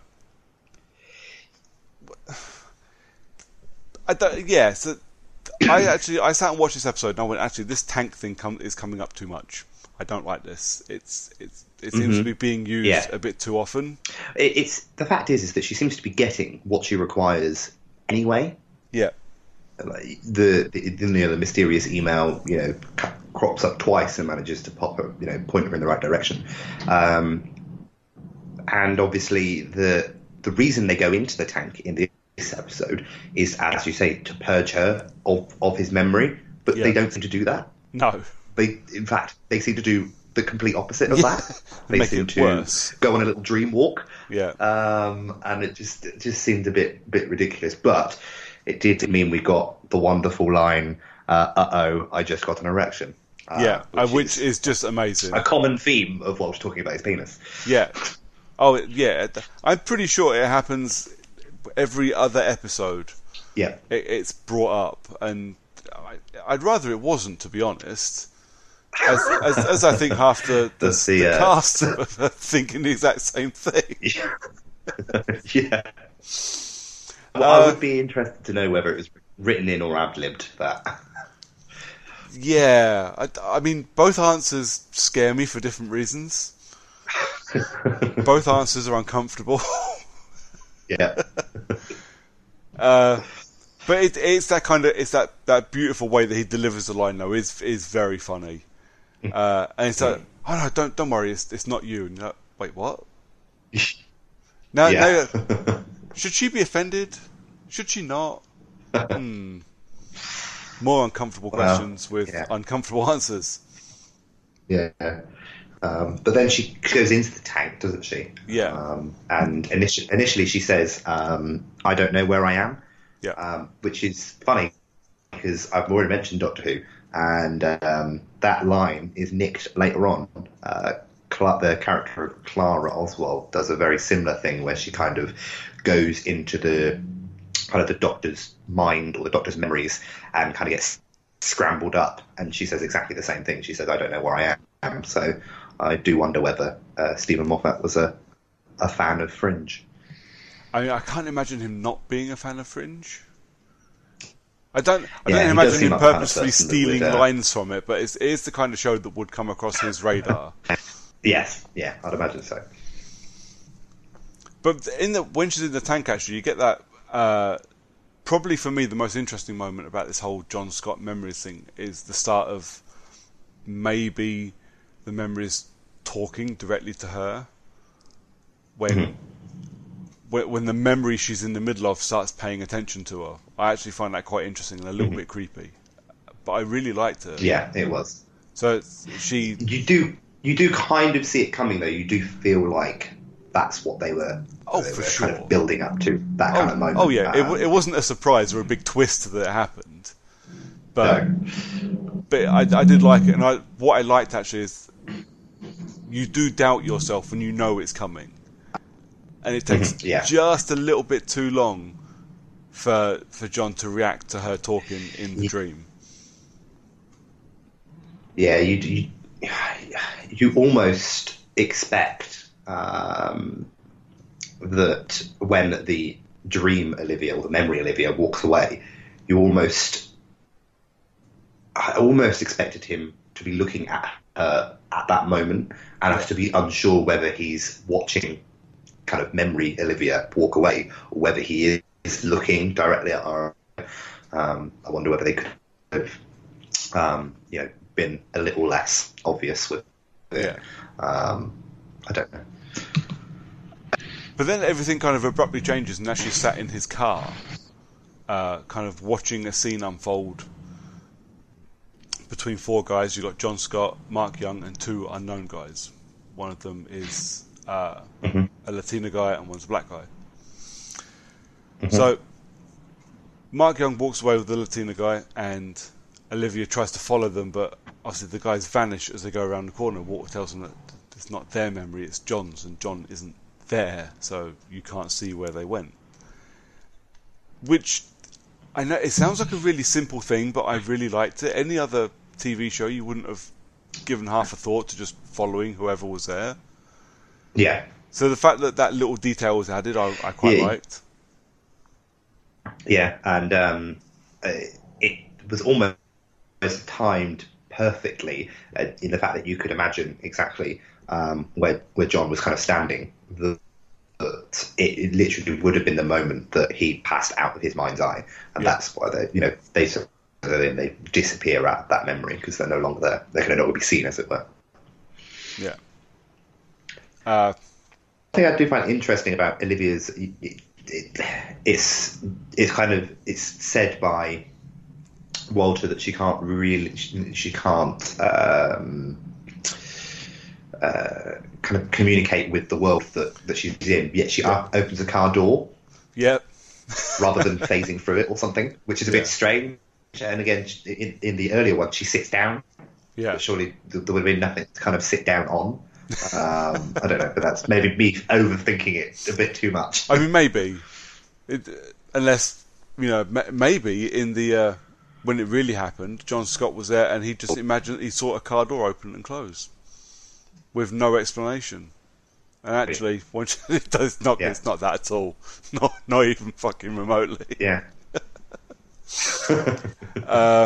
I don't, yeah, so I actually, I sat and watched this episode and I went, actually, this tank thing com- is coming up too much. I don't like this. It's, it's, it seems Mm-hmm. to be being used Yeah. a bit too often. It, it's the fact is is that she seems to be getting what she requires anyway. Yeah. Like the, the you know the mysterious email you know c- crops up twice and manages to pop her you know point her in the right direction, um, and obviously the the reason they go into the tank in this episode is, as you say, to purge her of of his memory, but Yeah. they don't seem to do that. No. They in fact they seem to do the complete opposite of that. They Make seem it to worse. go on a little dream walk. Yeah. Um, and it just it just seemed a bit bit ridiculous, but it did mean we got the wonderful line, uh oh, I just got an erection. Uh, yeah, which, uh, which is is just amazing. a common theme of what I was talking about his penis. Yeah. Oh, yeah. I'm pretty sure it happens every other episode. Yeah. It, it's brought up, and I, I'd rather it wasn't, to be honest. As, as, as I think half the, the, Does the, the uh, cast are thinking the exact same thing. Yeah. Well, Uh, I would be interested to know whether it was written in or ad-libbed, that. Yeah. I, I mean, both answers scare me for different reasons. Both answers are uncomfortable. Yeah. Uh, but it, it's that kind of it's that, that beautiful way that he delivers the line, though, is is very funny. Uh, and it's like, oh no, don't don't worry, it's it's not you. And you're like, wait, what? No, Yeah. no. Should she be offended? Should she not? Hmm. More uncomfortable Well, questions with yeah. uncomfortable answers. Yeah. Um, but then she goes into the tank, doesn't she? Yeah. Um, and initially, initially she says, um, I don't know where I am. Yeah. Um, which is funny because I've already mentioned Doctor Who, and um, that line is nicked later on. Uh, Cla- the character of Clara Oswald does a very similar thing where she kind of goes into the kind of the Doctor's mind or the Doctor's memories and kind of gets scrambled up, and she says exactly the same thing. She says, I don't know where I am. So I do wonder whether uh, Stephen Moffat was a, a fan of Fringe. I mean, I can't imagine him not being a fan of Fringe. I don't. I Yeah, don't he imagine does seem him like the kind of purposely person that stealing would, uh, lines from it, but it's, it is the kind of show that would come across his radar. Yes, yeah, I'd imagine so. But in the when she's in the tank, actually, you get that. Uh, probably for me, the most interesting moment about this whole John Scott memories thing is the start of maybe the memories talking directly to her when. Mm-hmm. when when the memory she's in the middle of starts paying attention to her. I actually find that quite interesting and a little Mm-hmm. bit creepy. But I really liked it. Yeah, it was. So it's, she... You do you do kind of see it coming, though. You do feel like that's what they were, Oh, they for were sure. kind of building up to, that Oh, kind of moment. oh yeah, it, Um, w- it wasn't a surprise or a big twist that it happened. But no. but I, I did like it. And I, what I liked, actually, is you do doubt yourself when you know it's coming. And it takes Mhm, yeah. just a little bit too long for for John to react to her talking in the Yeah. dream. Yeah, you, you you almost expect um, that when the dream Olivia or the memory Olivia walks away, you almost I almost expected him to be looking at her at that moment, and has to be unsure whether he's watching kind of memory Olivia walk away, or whether he is looking directly at her. Um, I wonder whether they could have, um, you know, been a little less obvious with it. Yeah. Um, I don't know. But then everything kind of abruptly changes, and as she's sat in his car, uh, kind of watching a scene unfold between four guys. You've got John Scott, Mark Young, and two unknown guys. One of them is uh, mm-hmm. a Latino guy, and one's a black guy. Mm-hmm. So Mark Young walks away with the Latino guy, and Olivia tries to follow them, but obviously the guys vanish as they go around the corner. Walter tells them that it's not their memory, it's John's, and John isn't there, so you can't see where they went. Which, I know, it sounds like a really simple thing, but I really liked it. Any other T V show, you wouldn't have given half a thought to just following whoever was there. Yeah. So the fact that that little detail was added, I, I quite Yeah. liked. Yeah, and um, uh, it was almost timed perfectly uh, in the fact that you could imagine exactly um, where where John was kind of standing. The, that it, it literally would have been the moment that he passed out of his mind's eye, and Yeah. that's why they, you know, they sort of, then they disappear at that memory because they're no longer there. They can no longer be seen, as it were. Yeah. Uh, I think I do find interesting about Olivia's. It, it, it's it's kind of it's said by Walter that she can't really she, she can't um, uh, kind of communicate with the world that, that she's in. Yet she Yeah. op- opens a car door yeah. rather than phasing through it or something, which is a Yeah. bit strange. And again, in, in the earlier one, she sits down. Yeah. But surely th- there would have been nothing to kind of sit down on. Um, I don't know, but that's maybe me overthinking it a bit too much. I mean, maybe, it, unless you know, ma- maybe in the uh, when it really happened, John Scott was there, and he just imagined he saw a car door open and close with no explanation. And actually, once it does not, Yeah. it's not that at all. Not not even fucking remotely. Yeah. Uh,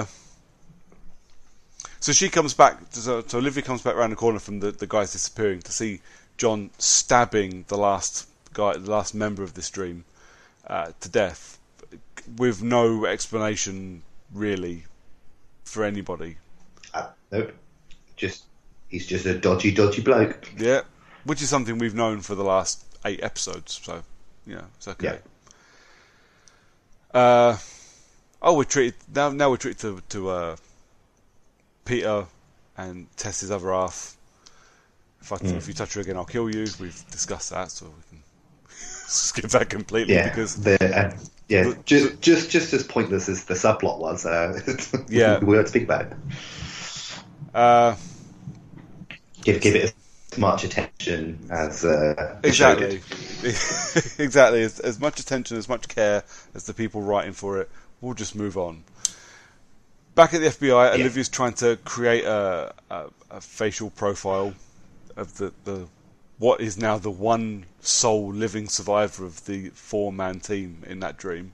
so she comes back. So, so Olivia comes back around the corner from the, the guys disappearing to see John stabbing the last guy, the last member of this dream, uh, to death, with no explanation really for anybody. Uh, nope. Just he's just a dodgy, dodgy bloke. Yeah, which is something we've known for the last eight episodes. So yeah, it's okay. Yeah. Uh, oh, we're treated now. Now we're treated to to uh, Peter and Tess, his other half. If I, Mm. if you touch her again, I'll kill you. We've discussed that, so we can skip that completely Yeah. because The, uh, yeah. the- just just just as pointless as the subplot was. Uh, Yeah. we won't speak about it. uh, Give give it as much attention as uh, the show exactly, did. exactly as, as much attention, as much care as the people writing for it. We'll just move on. Back at the F B I, Yeah. Olivia's trying to create a, a, a facial profile of the, the what is now the one sole living survivor of the four-man team in that dream.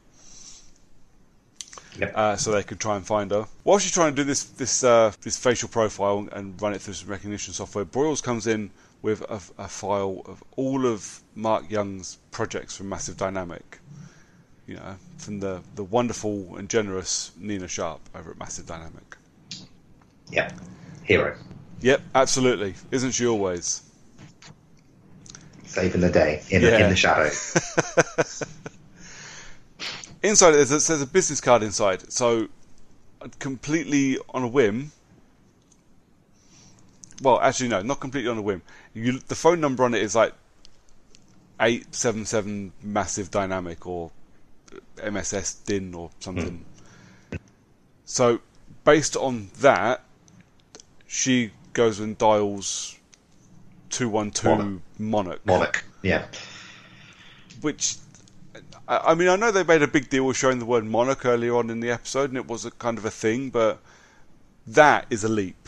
Yep. Uh, so they could try and find her. While she's trying to do this this uh, this facial profile and run it through some recognition software, Broyles comes in with a, a file of all of Mark Young's projects from Massive Dynamic. You know, from the, the wonderful and generous Nina Sharp over at Massive Dynamic. Yeah. Hero. Yep, absolutely. Isn't she always? Saving the day in, Yeah. in the shadows. Inside there's a, there's a business card inside, so completely on a whim. Well, actually, no, not completely on a whim. You, the phone number on it is like eight seven seven Massive Dynamic or M S S D I N or something. Mm. So, based on that, she goes and dials two one two Monarch. Monarch. Yeah. Which, I, I mean, I know they made a big deal of showing the word Monarch earlier on in the episode, and it was a kind of a thing, but that is a leap.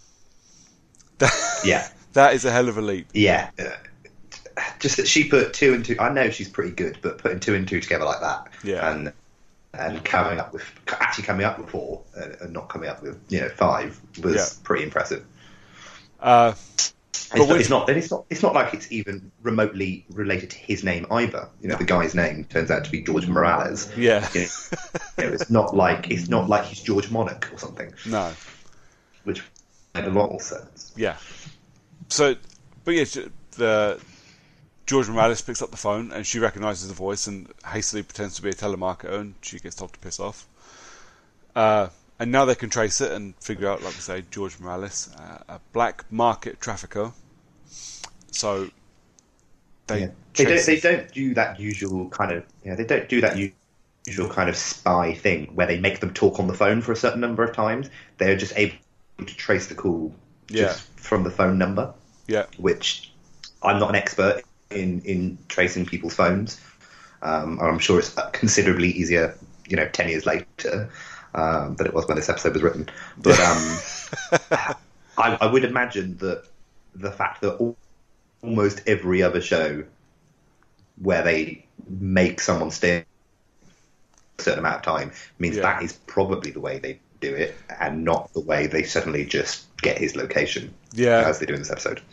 Yeah. That is a hell of a leap. Yeah. Uh, just that she put two and two. I know she's pretty good, but putting two and two together like that. Yeah. And and coming up with actually coming up with four uh, and not coming up with you know five was Yeah. pretty impressive. Uh, It's not, it's not. It's not. It's not like it's even remotely related to his name either. You know, the guy's name turns out to be George Morales. yeah. You know, you know, it's not like it's not like he's George Monarch or something, No. which made a lot more sense. Yeah. So, but yeah, the George Morales picks up the phone and she recognises the voice and hastily pretends to be a telemarketer, and she gets told to piss off. Uh, and now they can trace it and figure out, like we say, George Morales, uh, a black market trafficker. So they Yeah. They don't. chase They him. don't do that usual kind of. Yeah, they don't do that u- usual kind of spy thing where they make them talk on the phone for a certain number of times. They're just able to trace the call just Yeah. from the phone number, Yeah. which I'm not an expert in in tracing people's phones. Um, I'm sure it's considerably easier, you know, ten years later um, than it was when this episode was written. But um, I, I would imagine that the fact that all, almost every other show where they make someone stay a certain amount of time means Yeah. that is probably the way they do it, and not the way they suddenly just get his location, Yeah. as they do in this episode.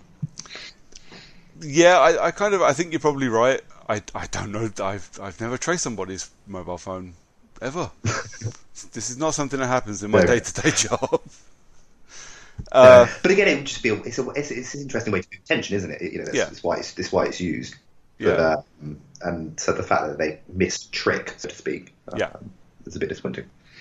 Yeah, I, I kind of, I think you're probably right. I, I don't know. I've I've never traced somebody's mobile phone ever. This is not something that happens in my No. day-to-day job. Uh, Uh, but again, it would just be a, it's, a, it's, it's an interesting way to do attention, isn't it? You know, that's, Yeah. that's why it's that's why it's used. Yeah. But, um, and so the fact that they missed trick, so to speak, um, Yeah. is a bit disappointing.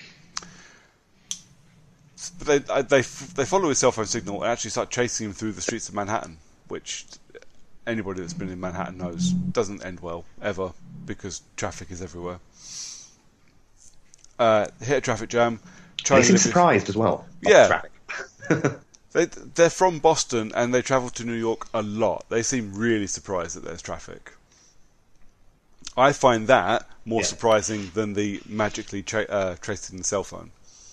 But they I- they f- they follow his cell phone signal and actually start chasing him through the streets of Manhattan, which anybody that's been in Manhattan knows doesn't end well ever because traffic is everywhere. Uh, hit a traffic jam. They Charlie seem Liv- surprised as well. by Yeah. the traffic. They they're from Boston and they travel to New York a lot. They seem really surprised that there's traffic. I find that more Yeah. surprising than the magically tra- uh, tracing the cell phone.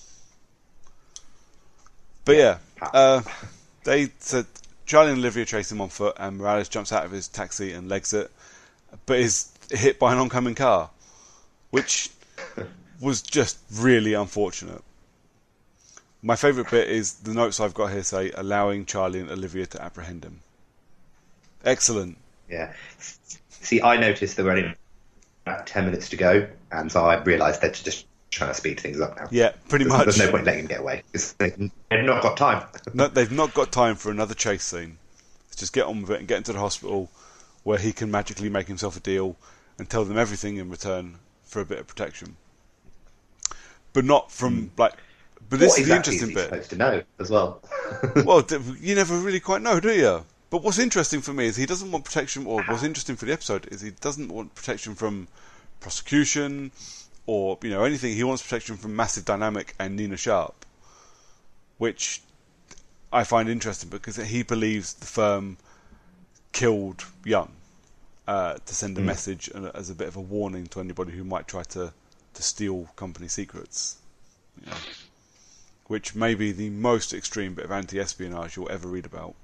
But yeah, uh, they said Charlie and Olivia chase him on foot, and Morales jumps out of his taxi and legs it, but is hit by an oncoming car, which was just really unfortunate. My favourite bit is the notes I've got here say allowing Charlie and Olivia to apprehend him. Excellent. Yeah. See, I noticed there were only about ten minutes to go, and so I realised they're just trying to speed things up now. Yeah, pretty There's, much. there's no point letting him get away. 'Cause They've they've not got time. No, they've not got time for another chase scene. Let's just get on with it and get into the hospital where he can magically make himself a deal and tell them everything in return for a bit of protection. But not from, like... But this What is the exactly interesting is he bit. supposed to know as well? Well, th- you never really quite know, do you? But what's interesting for me is he doesn't want protection, or what's interesting for the episode is he doesn't want protection from prosecution or, you know, anything. He wants protection from Massive Dynamic and Nina Sharp, which I find interesting because he believes the firm killed Young uh, to send a Mm. message and as a bit of a warning to anybody who might try to, to steal company secrets. You know, which may be the most extreme bit of anti-espionage you'll ever read about.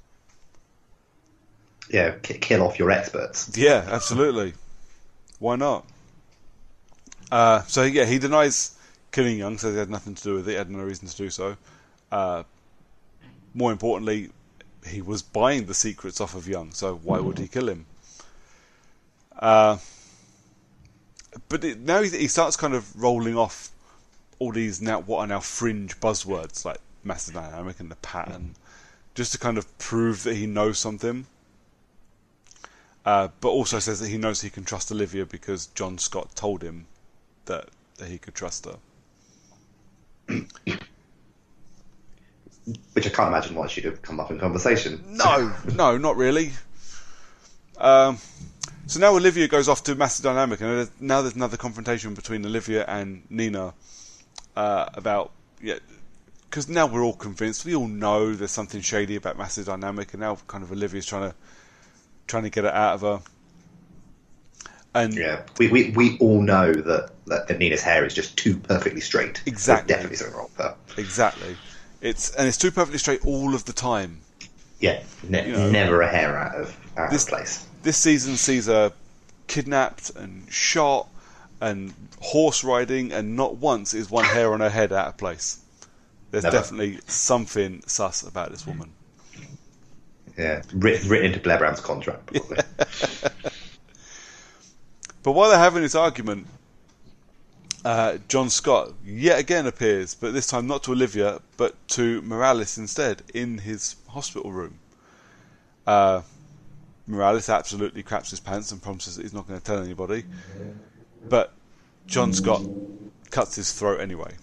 Yeah, k- kill off your experts. Yeah, absolutely. Why not? Uh, so yeah, he denies killing Young, says he had nothing to do with it, he had no reason to do so. Uh, more importantly, he was buying the secrets off of Young, so why would he kill him? Uh, but it, now he, he starts kind of rolling off all these now what are now fringe buzzwords like Massive Dynamic and the pattern, just to kind of prove that he knows something. Uh, but also says that he knows he can trust Olivia because John Scott told him that, that he could trust her. Which I can't imagine why she'd have come up in conversation. No, no, not really. Um, so now Olivia goes off to Massive Dynamic, and there's- now there's another confrontation between Olivia and Nina uh, about yeah, because now we're all convinced, we all know there's something shady about Massive Dynamic, and now kind of Olivia's trying to trying to get it out of her. And Yeah, we, we, we all know that, that, that Nina's hair is just too perfectly straight. Exactly. There's definitely something wrong with her. exactly, it's and it's too perfectly straight all of the time. Yeah, ne- You know, never a hair out of, out this- of place. This season sees her kidnapped and shot and horse riding, and not once is one hair on her head out of place. There's Never. definitely something sus about this woman. Yeah, written, written into Blair Brown's contract, probably. But while they're having this argument, uh, John Scott yet again appears, but this time not to Olivia, but to Morales instead, in his hospital room. Uh, Morales absolutely craps his pants and promises that he's not going to tell anybody. But John Scott cuts his throat anyway.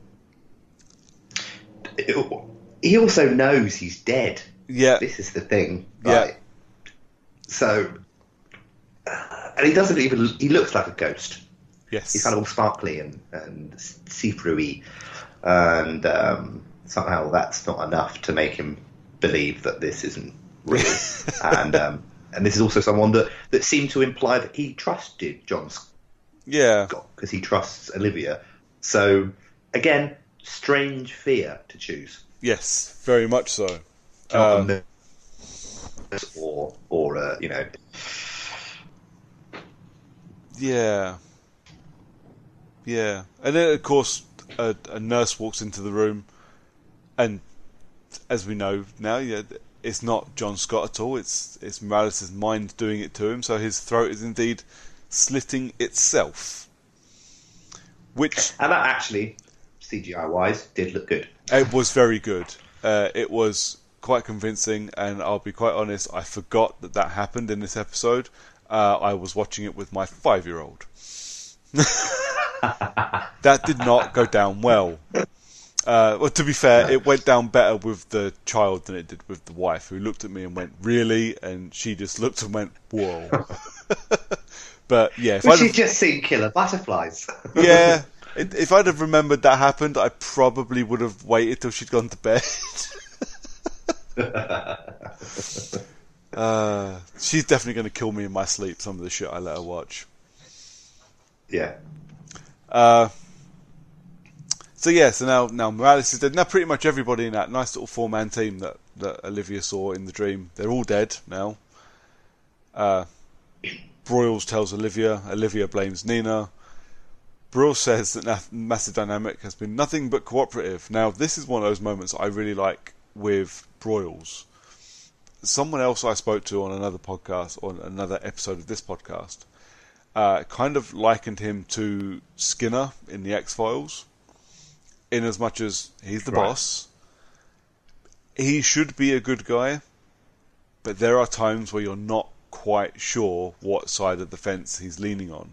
He also knows he's dead. Yeah. This is the thing. Yeah. Right? So, uh, and he doesn't even, he looks like a ghost. Yes. He's kind of all sparkly and, and see-through-y. And um, somehow that's not enough to make him believe that this isn't real. and um, and this is also someone that, that seemed to imply that he trusted John Scott. Yeah. Because he trusts Olivia. So, again, strange fear to choose. Yes, very much so. Um, Um, or, or uh, you know... Yeah. Yeah. And then, of course, a, a nurse walks into the room, and as we know now, yeah, it's not John Scott at all. It's it's Morales' mind doing it to him, so his throat is indeed slitting itself. Which... And that actually, C G I-wise, did look good. It was very good. Uh, it was quite convincing, and I'll be quite honest, I forgot that that happened in this episode. Uh, I was watching it with my five-year-old. That did not go down well. Uh, well, to be fair, it went down better with the child than it did with the wife, who looked at me and went, "Really?" And she just looked and went, "Whoa." But yeah, if But I'd she's have, just seen killer butterflies. yeah, it, if I'd have remembered that happened, I probably would have waited till she'd gone to bed. uh, she's definitely going to kill me in my sleep. Some of the shit I let her watch. Yeah. Uh, so yeah, so now now Morales is dead. Now pretty much everybody in that nice little four-man team that, that Olivia saw in the dream, they're all dead now. Uh, Broyles tells Olivia. Olivia blames Nina. Broyles says that Na- Massive Dynamic has been nothing but cooperative. Now this is one of those moments I really like with Broyles. Someone else I spoke to on another podcast, on another episode of this podcast, uh, kind of likened him to Skinner in the X-Files, in as much as he's the Right. boss. He should be a good guy, but there are times where you're not quite sure what side of the fence he's leaning on.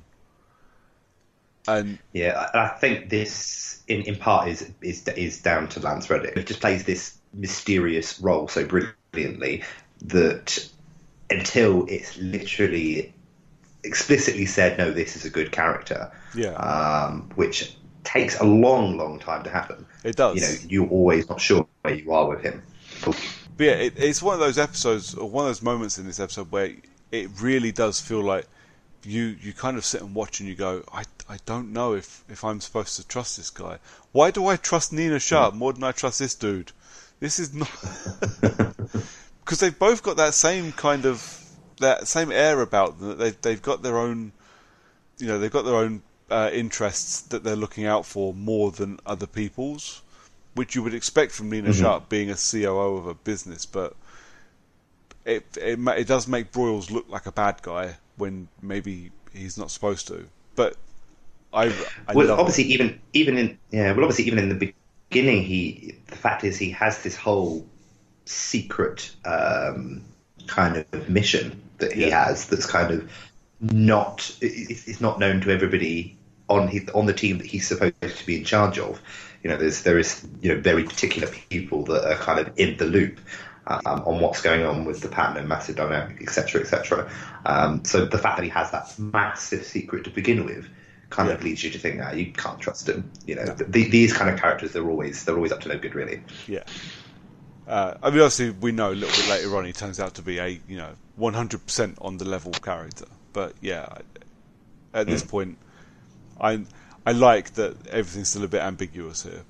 And Yeah, I, I think this, in, in part, is, is is down to Lance Reddick. He just plays this mysterious role so brilliantly that until it's literally explicitly said, no, this is a good character, yeah, um, which takes a long, long time to happen. it does. You know, you're always not sure where you are with him. But yeah, it, it's one of those episodes, or one of those moments in this episode where it really does feel like you you kind of sit and watch and you go, I, I don't know if, if I'm supposed to trust this guy. Why do I trust Nina Sharp more than I trust this dude? This is not... Because they've both got that same kind of... that same air about them. That they've, they've got their own... You know, they've got their own uh, interests that they're looking out for more than other people's, which you would expect from Nina Mm-hmm. Sharp being a C O O of a business, but it, it ma- it does make Broyles look like a bad guy when maybe he's not supposed to. But I, I Well, love obviously, it. even even in yeah, well, obviously, even in the beginning, he the fact is he has this whole secret um, kind of mission that he Yeah. has that's kind of not it- it's not known to everybody on his, on the team that he's supposed to be in charge of. You know, there's there is you know very particular people that are kind of in the loop um, on what's going on with the pattern and Massive Dynamic, et cetera, et cetera. Um, so the fact that he has that massive secret to begin with kind of Yeah. leads you to think, nah, you can't trust him. You know, th- these kind of characters, they're always they're always up to no good, really. Yeah. Uh, I mean, obviously, we know a little bit later on he turns out to be a, you know, one hundred percent on the level character. But yeah, I- at this point, I I like that everything's still a bit ambiguous here.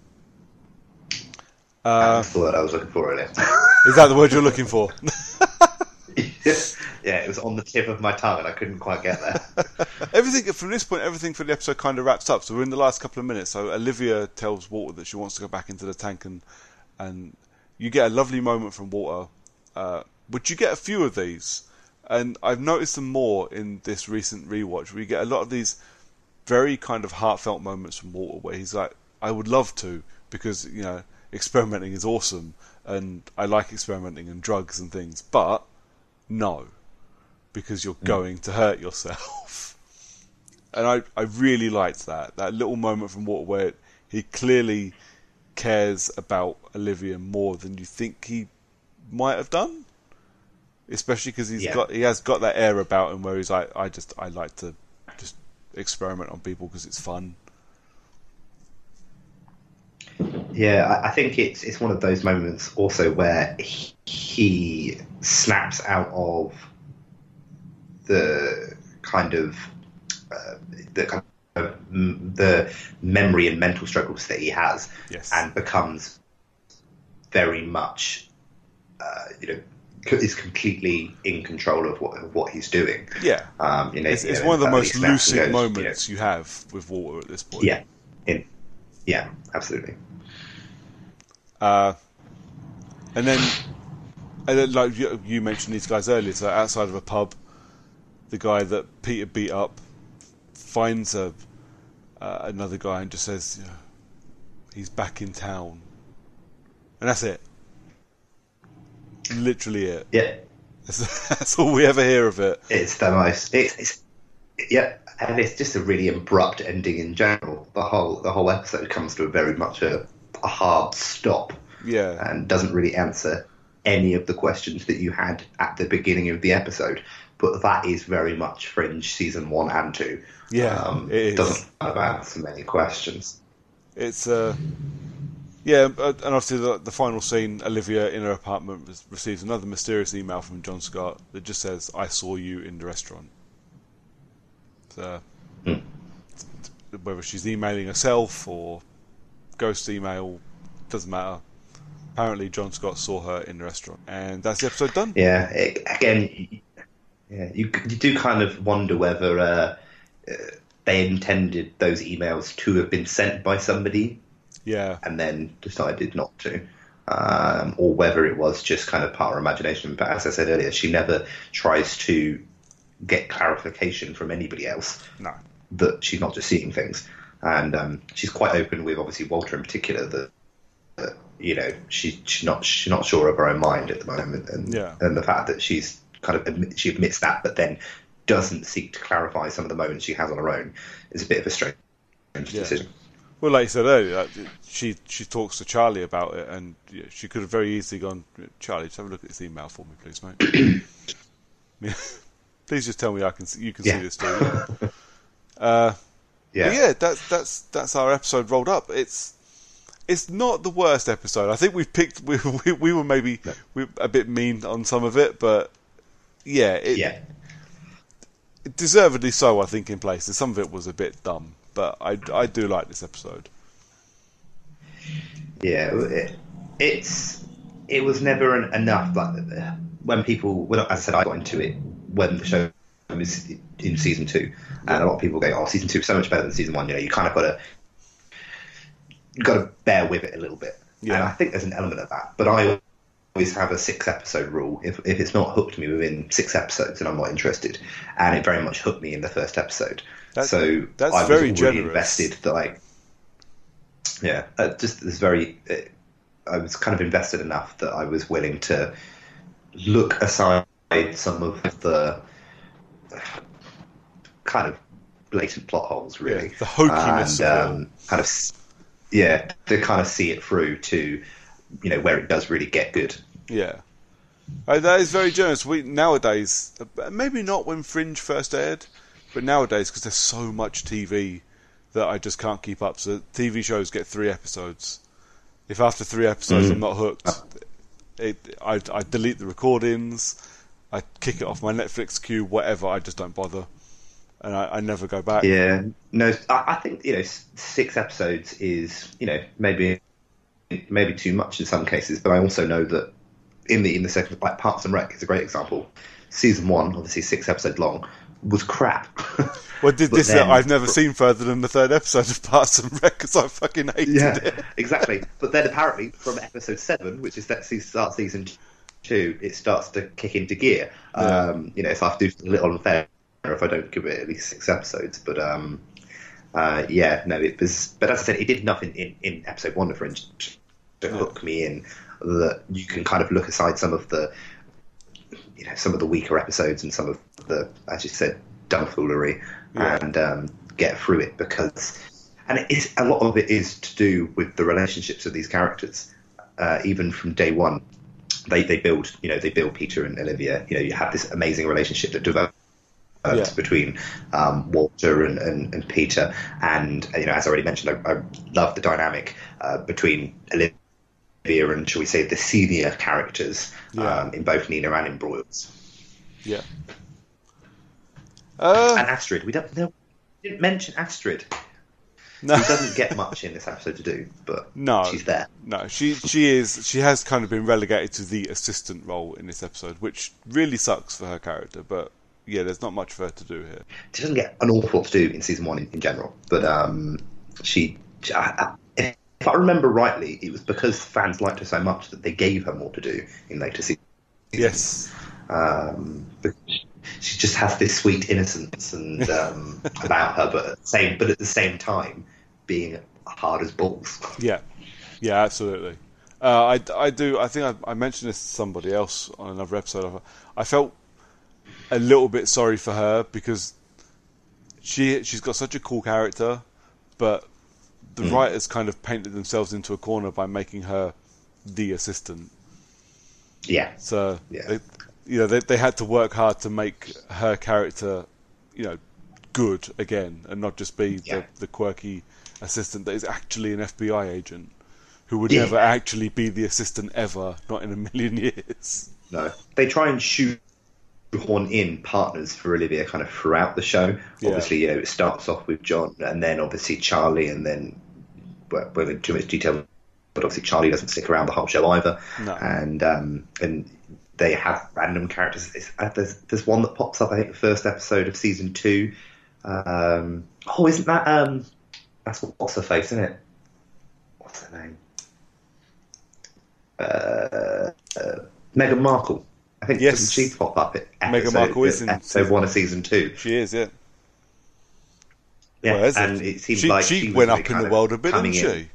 Uh, That's the word I was looking for earlier. is that the word you're looking for? Yeah, it was on the tip of my tongue, and I couldn't quite get there. Everything from this point, everything for the episode kind of wraps up. So we're in the last couple of minutes. So Olivia tells Walter that she wants to go back into the tank, and and you get a lovely moment from Walter, uh, which you get a few of these, and I've noticed them more in this recent rewatch, where you get a lot of these very kind of heartfelt moments from Walter, where he's like, "I would love to, because you know, experimenting is awesome, and I like experimenting and drugs and things, but no, because you're going to hurt yourself." And I, I really liked that. That little moment from Walter where he clearly cares about Olivia more than you think he might have done. Especially because he's Yeah. got he has got that air about him where he's like, I just I like to just experiment on people because it's fun. Yeah, I, I think it's it's one of those moments also where he, he snaps out of the kind of uh, the kind of mm, the memory and mental struggles that he has, Yes. and becomes very much, uh, you know, c- is completely in control of what of what he's doing. Yeah. Um, you know, It's, you it's know, one of the and he most snaps and lucid goes, you know, moments you have with Walter at this point. Yeah, in, yeah, absolutely. Uh, and then, and then, like you, you mentioned these guys earlier, so outside of a pub, the guy that Peter beat up finds a uh, another guy and just says, you know, he's back in town, and that's it. Literally it. Yeah. That's, that's all we ever hear of it. It's the most. It's, it's yeah, and it's just a really abrupt ending in general. The whole the whole episode comes to a very much a, a hard stop, Yeah. and doesn't really answer any of the questions that you had at the beginning of the episode. But that is very much Fringe season one and two. Yeah, um, it is. Doesn't kind of answer many questions. It's uh, yeah, uh, and obviously the, the final scene, Olivia in her apartment res- receives another mysterious email from John Scott that just says, "I saw you in the restaurant." So, Hmm. whether she's emailing herself or ghost email, doesn't matter. Apparently, John Scott saw her in the restaurant, and that's the episode done. Yeah, it, again, y- yeah, you you do kind of wonder whether uh, uh, they intended those emails to have been sent by somebody Yeah, and then decided not to, um, or whether it was just kind of part of her imagination. But as I said earlier, she never tries to get clarification from anybody else no, that she's not just seeing things. And um, she's quite open with, obviously, Walter in particular, that, that you know, she, she's not she's not sure of her own mind at the moment, and Yeah. and the fact that she's kind of admit, she admits that, but then doesn't seek to clarify some of the moments she has on her own is a bit of a strange Yeah. decision. Well, like you said earlier, like, she she talks to Charlie about it, and yeah, she could have very easily gone, "Charlie, just have a look at this email for me, please, mate. Yeah. Please just tell me I can see, you can Yeah. see this too." Uh, Yeah, But yeah, that's that's that's our episode rolled up. It's it's not the worst episode. I think we've picked we we, we were maybe No. we a bit mean on some of it, but yeah, it, yeah. deservedly so. I think in places some of it was a bit dumb, but I I do like this episode. Yeah, it, it's it was never an, enough. Like when people, when as I said, I got into it when the show was in season two, and a lot of people go, "Oh, season two is so much better than season one." You know, you kind of got to you got to bear with it a little bit. Yeah. And I think there's an element of that. But I always have a six episode rule. If if it's not hooked me within six episodes, then I'm not interested. And it very much hooked me in the first episode. That- so that's I was very already generous. invested that I. Yeah, uh, just this very. Uh, I was kind of invested enough that I was willing to look aside some of the kind of blatant plot holes, really, Yeah, the hokiness and of it um, kind of s- yeah, to kind of see it through to you know where it does really get good. Yeah, uh, that is very generous. We nowadays, uh, maybe not when Fringe first aired, but nowadays because there's so much T V that I just can't keep up. So T V shows get three episodes. If after three episodes Mm. I'm not hooked, it, I, I delete the recordings, I kick it off my Netflix queue, whatever. I just don't bother, and I, I never go back. Yeah, no, I, I think you know s- six episodes is you know maybe maybe too much in some cases, but I also know that in the in the second like Parks and Rec is a great example. season one, obviously six episodes long, was crap. Well, did But this then- I've never seen further than the third episode of Parks and Rec because I fucking hated Yeah, it. exactly. But then apparently from episode seven, which is that se- start season two, it starts to kick into gear. Yeah. Um, you know, so I have to do a little unfair if I don't give it at least six episodes. But um, uh, yeah, no, it was. But as I said, it did nothing in, in episode one of Fringe to hook me in. That you can kind of look aside some of the, you know, some of the weaker episodes and some of the, as you said, dumbfoolery, Yeah. and um, get through it because. And it is, a lot of it is to do with the relationships of these characters. Uh, even from day one, they, they build, you know, they build Peter and Olivia. You know, you have this amazing relationship that develops Yeah. between um, Walter and, and, and Peter. And, you know, as I already mentioned, I, I love the dynamic uh, between Olivia and, shall we say, the senior characters Yeah. um, in both Nina and in Broyles. Yeah. Uh, And Astrid, we don't, no, we didn't mention Astrid. no. She doesn't get much in this episode to do, but No. she's there. No, she she is she has kind of been relegated to the assistant role in this episode, which really sucks for her character. But yeah, there's not much for her to do here. She doesn't get an awful lot to do in season one in, in general, but um, she, she I, I, if I remember rightly, it was because fans liked her so much that they gave her more to do in later seasons. Yes, Um, because she just has this sweet innocence and um, about her, but at the same but at the same time being hard as balls. yeah, yeah, absolutely. Uh, I, I do. I think I, I mentioned this to somebody else on another episode of her. I felt a little bit sorry for her because she she's got such a cool character, but the Mm. writers kind of painted themselves into a corner by making her the assistant. Yeah, So Yeah. they, you know, they they had to work hard to make her character, you know, good again, and not just be Yeah. the, the quirky assistant that is actually an F B I agent who would Yeah. never actually be the assistant ever, not in a million years. no, they try and shoehorn in partners for Olivia kind of throughout the show. Yeah. Obviously, you know, it starts off with John, and then obviously Charlie, and then well, won't go into too much detail, but obviously Charlie doesn't stick around the whole show either. No. And um, and they have random characters. It's, uh, there's there's one that pops up, I think, the first episode of season two. Um, oh, isn't that um? That's what's her face, isn't it? What's her name? Uh, uh, Meghan Markle. I think Yes. doesn't she pop up at Meghan episode, Markle is in episode season- one of season two. She is, yeah. Yeah, Well, is it? and it seems she like she, she was went really up in kind the of world a bit, coming didn't in. she?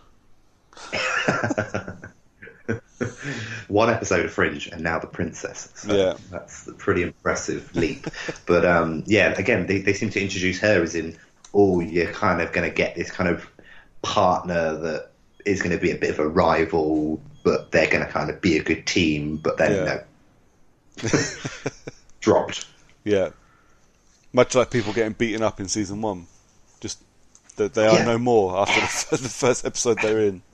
One episode of Fringe and now the princess. So Yeah. that's a pretty impressive leap. But um, yeah, again, they, they seem to introduce her as in, oh, you're kind of going to get this kind of partner that is going to be a bit of a rival, but they're going to kind of be a good team. But then, Yeah. no, dropped. Yeah. Much like people getting beaten up in season one. Just that they are Yeah. no more after the, f- the first episode they're in.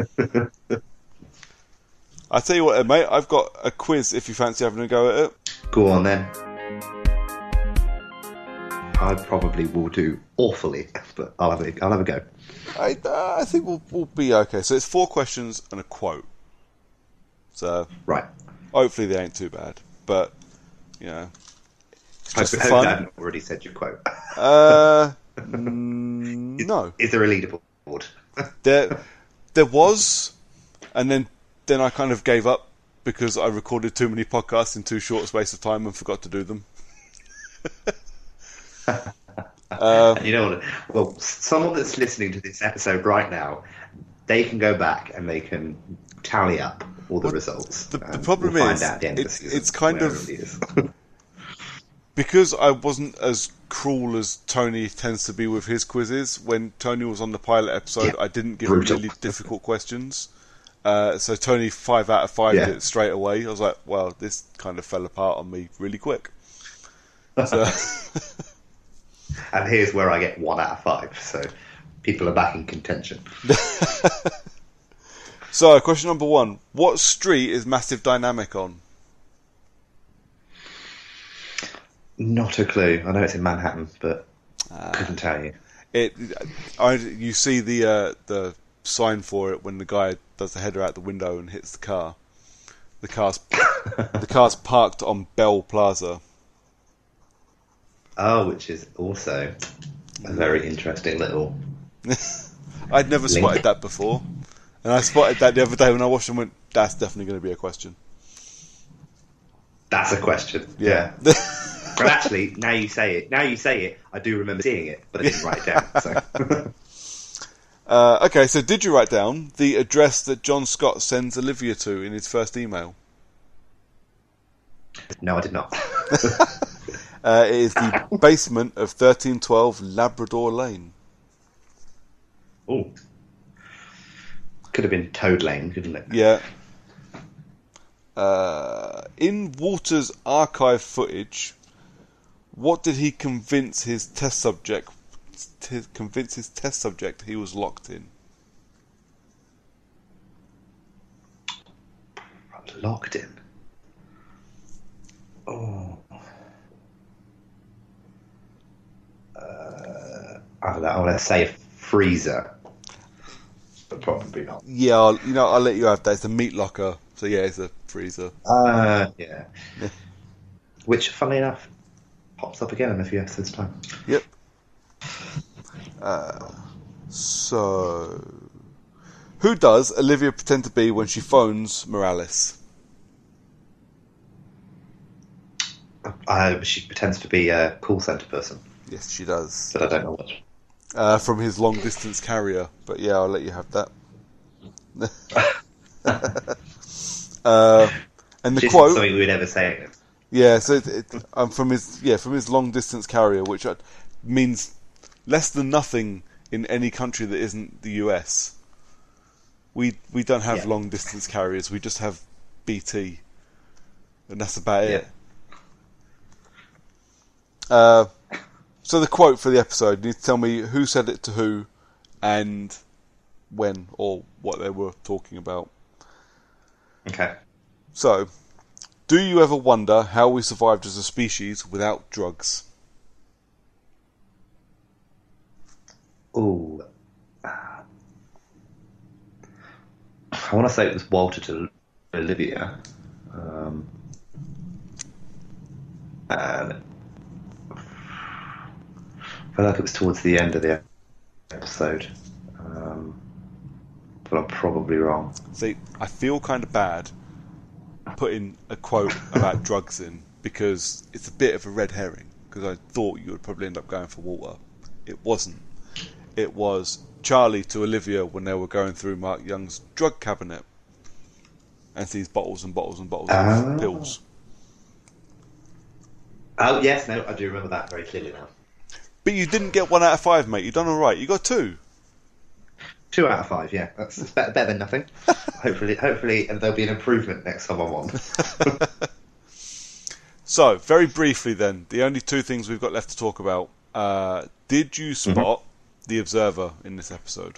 I tell you what, mate, I've got a quiz if you fancy having a go at it. Go on then. I probably will do awfully, but I'll have a, I'll have a go. I, uh, I think we'll, we'll be okay. So it's four questions and a quote. So Right. hopefully they ain't too bad. But, you know, it's I just for hope fun. I haven't already said your quote. Uh, mm, no. Is there a leaderboard? There, there was, and then then I kind of gave up because I recorded too many podcasts in too short a space of time and forgot to do them. uh, And you know what? Well, someone that's listening to this episode right now, they can go back and they can tally up all the results. the- the and problem we'll find is, out at the end it's- of the season it's kind where of- it is. because I wasn't as cruel as Tony tends to be with his quizzes. When Tony was on the pilot episode, Yeah, I didn't give him brutal. really difficult questions. Uh, so Tony five out of five Yeah. it straight away. I was like, well, this kind of fell apart on me really quick. So, And here's where I get one out of five. So people are back in contention. so question number one: what street is Massive Dynamic on? Not a clue. I know it's in Manhattan, but Ah. couldn't tell you. It, I, you see the uh, the sign for it when the guy does the header out the window and hits the car. The car's the car's parked on Bell Plaza. Oh, which is also a very interesting little. I'd never link. spotted that before, and I spotted that the other day when I watched and went, "That's definitely going to be a question." That's a question. Yeah. But actually, now you say it, now you say it, I do remember seeing it, but I didn't write it down. So. uh, okay, so did you write down the address that John Scott sends Olivia to in his first email? No, I did not. uh, it is the basement of thirteen twelve Labrador Lane. Oh, could have been Toad Lane, couldn't it? Yeah. Uh, in Walter's archive footage, what did he convince his test subject? To convince his test subject he was locked in. Locked in. Oh. Uh, I don't know. I want to say freezer, but probably not. Yeah, I'll, you know, I'll let you have that. It's a meat locker, so yeah, it's a freezer. Uh, yeah. yeah. Which, funnily enough, pops up again in a few episodes' time. Yep. Uh, so, who does Olivia pretend to be when she phones Morales? Uh, she pretends to be a call centre person. Yes, she does. But I don't know what. Uh, from his long distance carrier. But yeah, I'll let you have that. uh, and the Which quote. isn't something we would ever say. Yeah, so it, it, um, from his yeah from his long distance carrier, which means less than nothing in any country that isn't the U S. We we don't have yeah. long distance carriers. We just have B T, and that's about yeah. it. Uh, so the quote for the episode, you need to tell me who said it to who, and when, or what they were talking about. Okay. So, do you ever wonder how we survived as a species without drugs? Ooh. I want to say it was Walter to Olivia. Um, and I feel like it was towards the end of the episode. Um, but I'm probably wrong. See, I feel kind of bad putting a quote about drugs in because it's a bit of a red herring, because I thought you would probably end up going for Walter. It wasn't. It was Charlie to Olivia when they were going through Mark Young's drug cabinet and sees bottles and bottles and bottles Oh. of pills. Oh, yes, no, I do remember that very clearly now. But you didn't get one out of five, mate. You done all right. You got two. Two out of five, yeah. That's better, better than nothing. hopefully, hopefully there'll be an improvement next time I'm on. So, very briefly then, the only two things we've got left to talk about. Uh, did you spot mm-hmm. the Observer in this episode?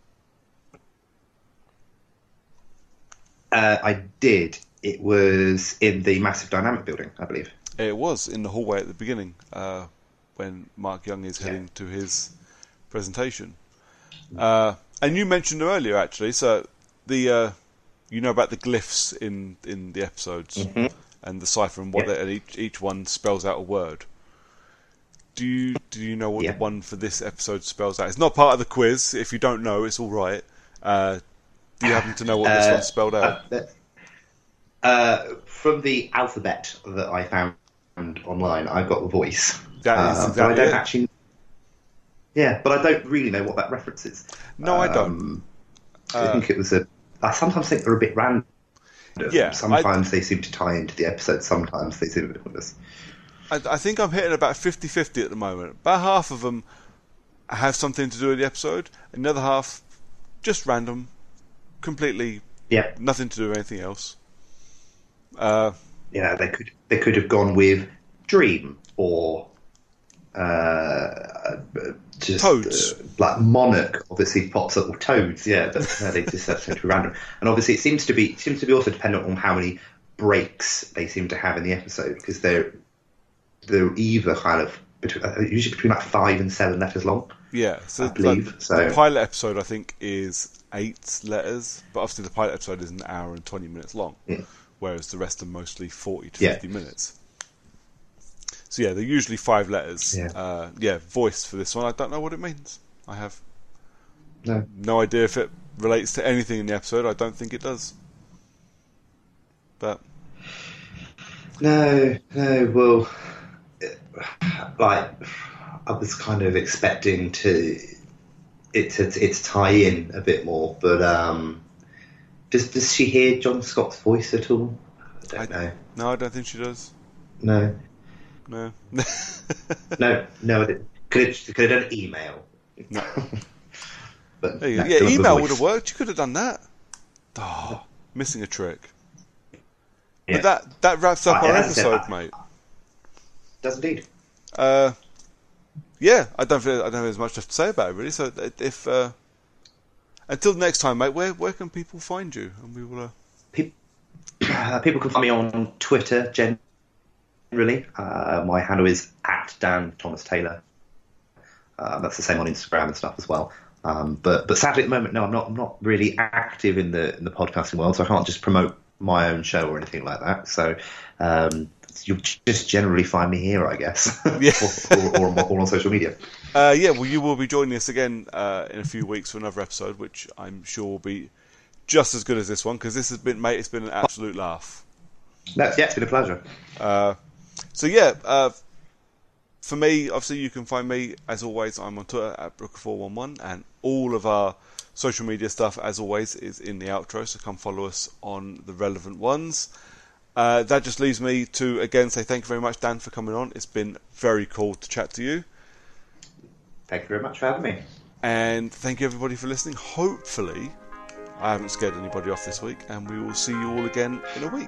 Uh, I did. It was in the Massive Dynamic building, I believe. It was in the hallway at the beginning, uh, when Mark Young is heading yeah. to his presentation. Uh, and you mentioned earlier, actually, so the uh, you know about the glyphs in, in the episodes mm-hmm. and the cipher and what yeah. they, and each each one spells out a word. Do you do you know what yeah. the one for this episode spells out? It's not part of the quiz. If you don't know, it's all right. Uh, do you happen to know what this uh, one spelled out? Uh, uh, from the alphabet that I found online, I got the voice. That is uh, exactly but I don't it. actually. Yeah, but I don't really know what that reference is. No, I don't. Um, uh, I think it was a. I sometimes think they're a bit random. Yeah, sometimes I, they seem to tie into the episode. Sometimes they seem a bit pointless. I, I think I'm hitting about fifty-fifty at the moment. About half of them have something to do with the episode, and the other half just random, completely yeah, nothing to do with anything else. Uh, yeah, they could they could have gone with Dream or uh, just Toads. Uh, like Monarch obviously pops up, or Toads, yeah, but no, they just have to be random. And obviously it seems to be seems to be also dependent on how many breaks they seem to have in the episode, because they're they're either kind of between, uh, usually between like five and seven letters long. Yeah, so I believe like, so. the pilot episode I think is eight letters, but obviously the pilot episode is an hour and twenty minutes long. Yeah. whereas the rest are mostly forty to Yeah. fifty minutes. So yeah, they're usually five letters. Yeah. Uh, yeah, voice for this one. I don't know what it means. I have No. no idea if it relates to anything in the episode. I don't think it does. But No, no, well, it- like, I was kind of expecting to it to, it to tie in a bit more, but um, does, does she hear John Scott's voice at all? I don't I- know. no, I don't think she does. No, No. no, no, I didn't. Could it, could have done email. No. But There you no, go. Yeah, the email voice. would have worked. You could have done that. Oh, missing a trick. Yeah. But that, that wraps up I- our as I said, episode, I- mate. Does indeed. Uh, yeah, I don't feel I don't think there's much left to say about it really. So if uh, until next time, mate, where where can people find you? And we will. Uh... People, uh, people can find me on Twitter generally. Uh, my handle is at Dan Thomas Taylor. Uh, that's the same on Instagram and stuff as well. Um, but but sadly at the moment, no, I'm not. I'm not really active in the in the podcasting world, so I can't just promote my own show or anything like that. So um, you'll just generally find me here, I guess, Yeah. or, or, or, on, or on social media. Uh, yeah, well, you will be joining us again uh, in a few weeks for another episode, which I'm sure will be just as good as this one because this has been, mate, it's been an absolute laugh. That's yeah, it's been a pleasure. Uh, so yeah, uh, for me, obviously you can find me as always. I'm on Twitter at Brooker four one one, and all of our social media stuff, as always, is in the outro. So come follow us on the relevant ones. Uh, that just leaves me to again say thank you very much, Dan, for coming on. It's been very cool to chat to you. Thank you very much for having me. And thank you everybody for listening. Hopefully, I haven't scared anybody off this week, and we will see you all again in a week.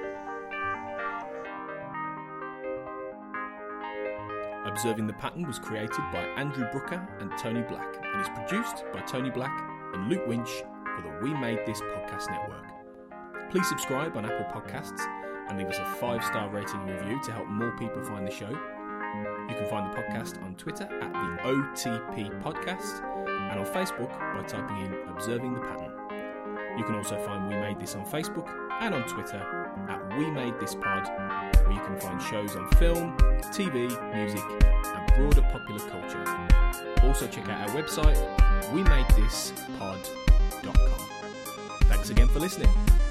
Observing the Pattern was created by Andrew Brooker and Tony Black and is produced by Tony Black and Luke Winch for the We Made This Podcast Network. Please subscribe on Apple Podcasts and leave us a five-star rating and review to help more people find the show. You can find the podcast on Twitter at the O T P Podcast and on Facebook by typing in Observing the Pattern. You can also find We Made This on Facebook and on Twitter at We Made This Pod, where you can find shows on film, T V, music, and broader popular culture. Also check out our website, we made this pod dot com. Thanks again for listening.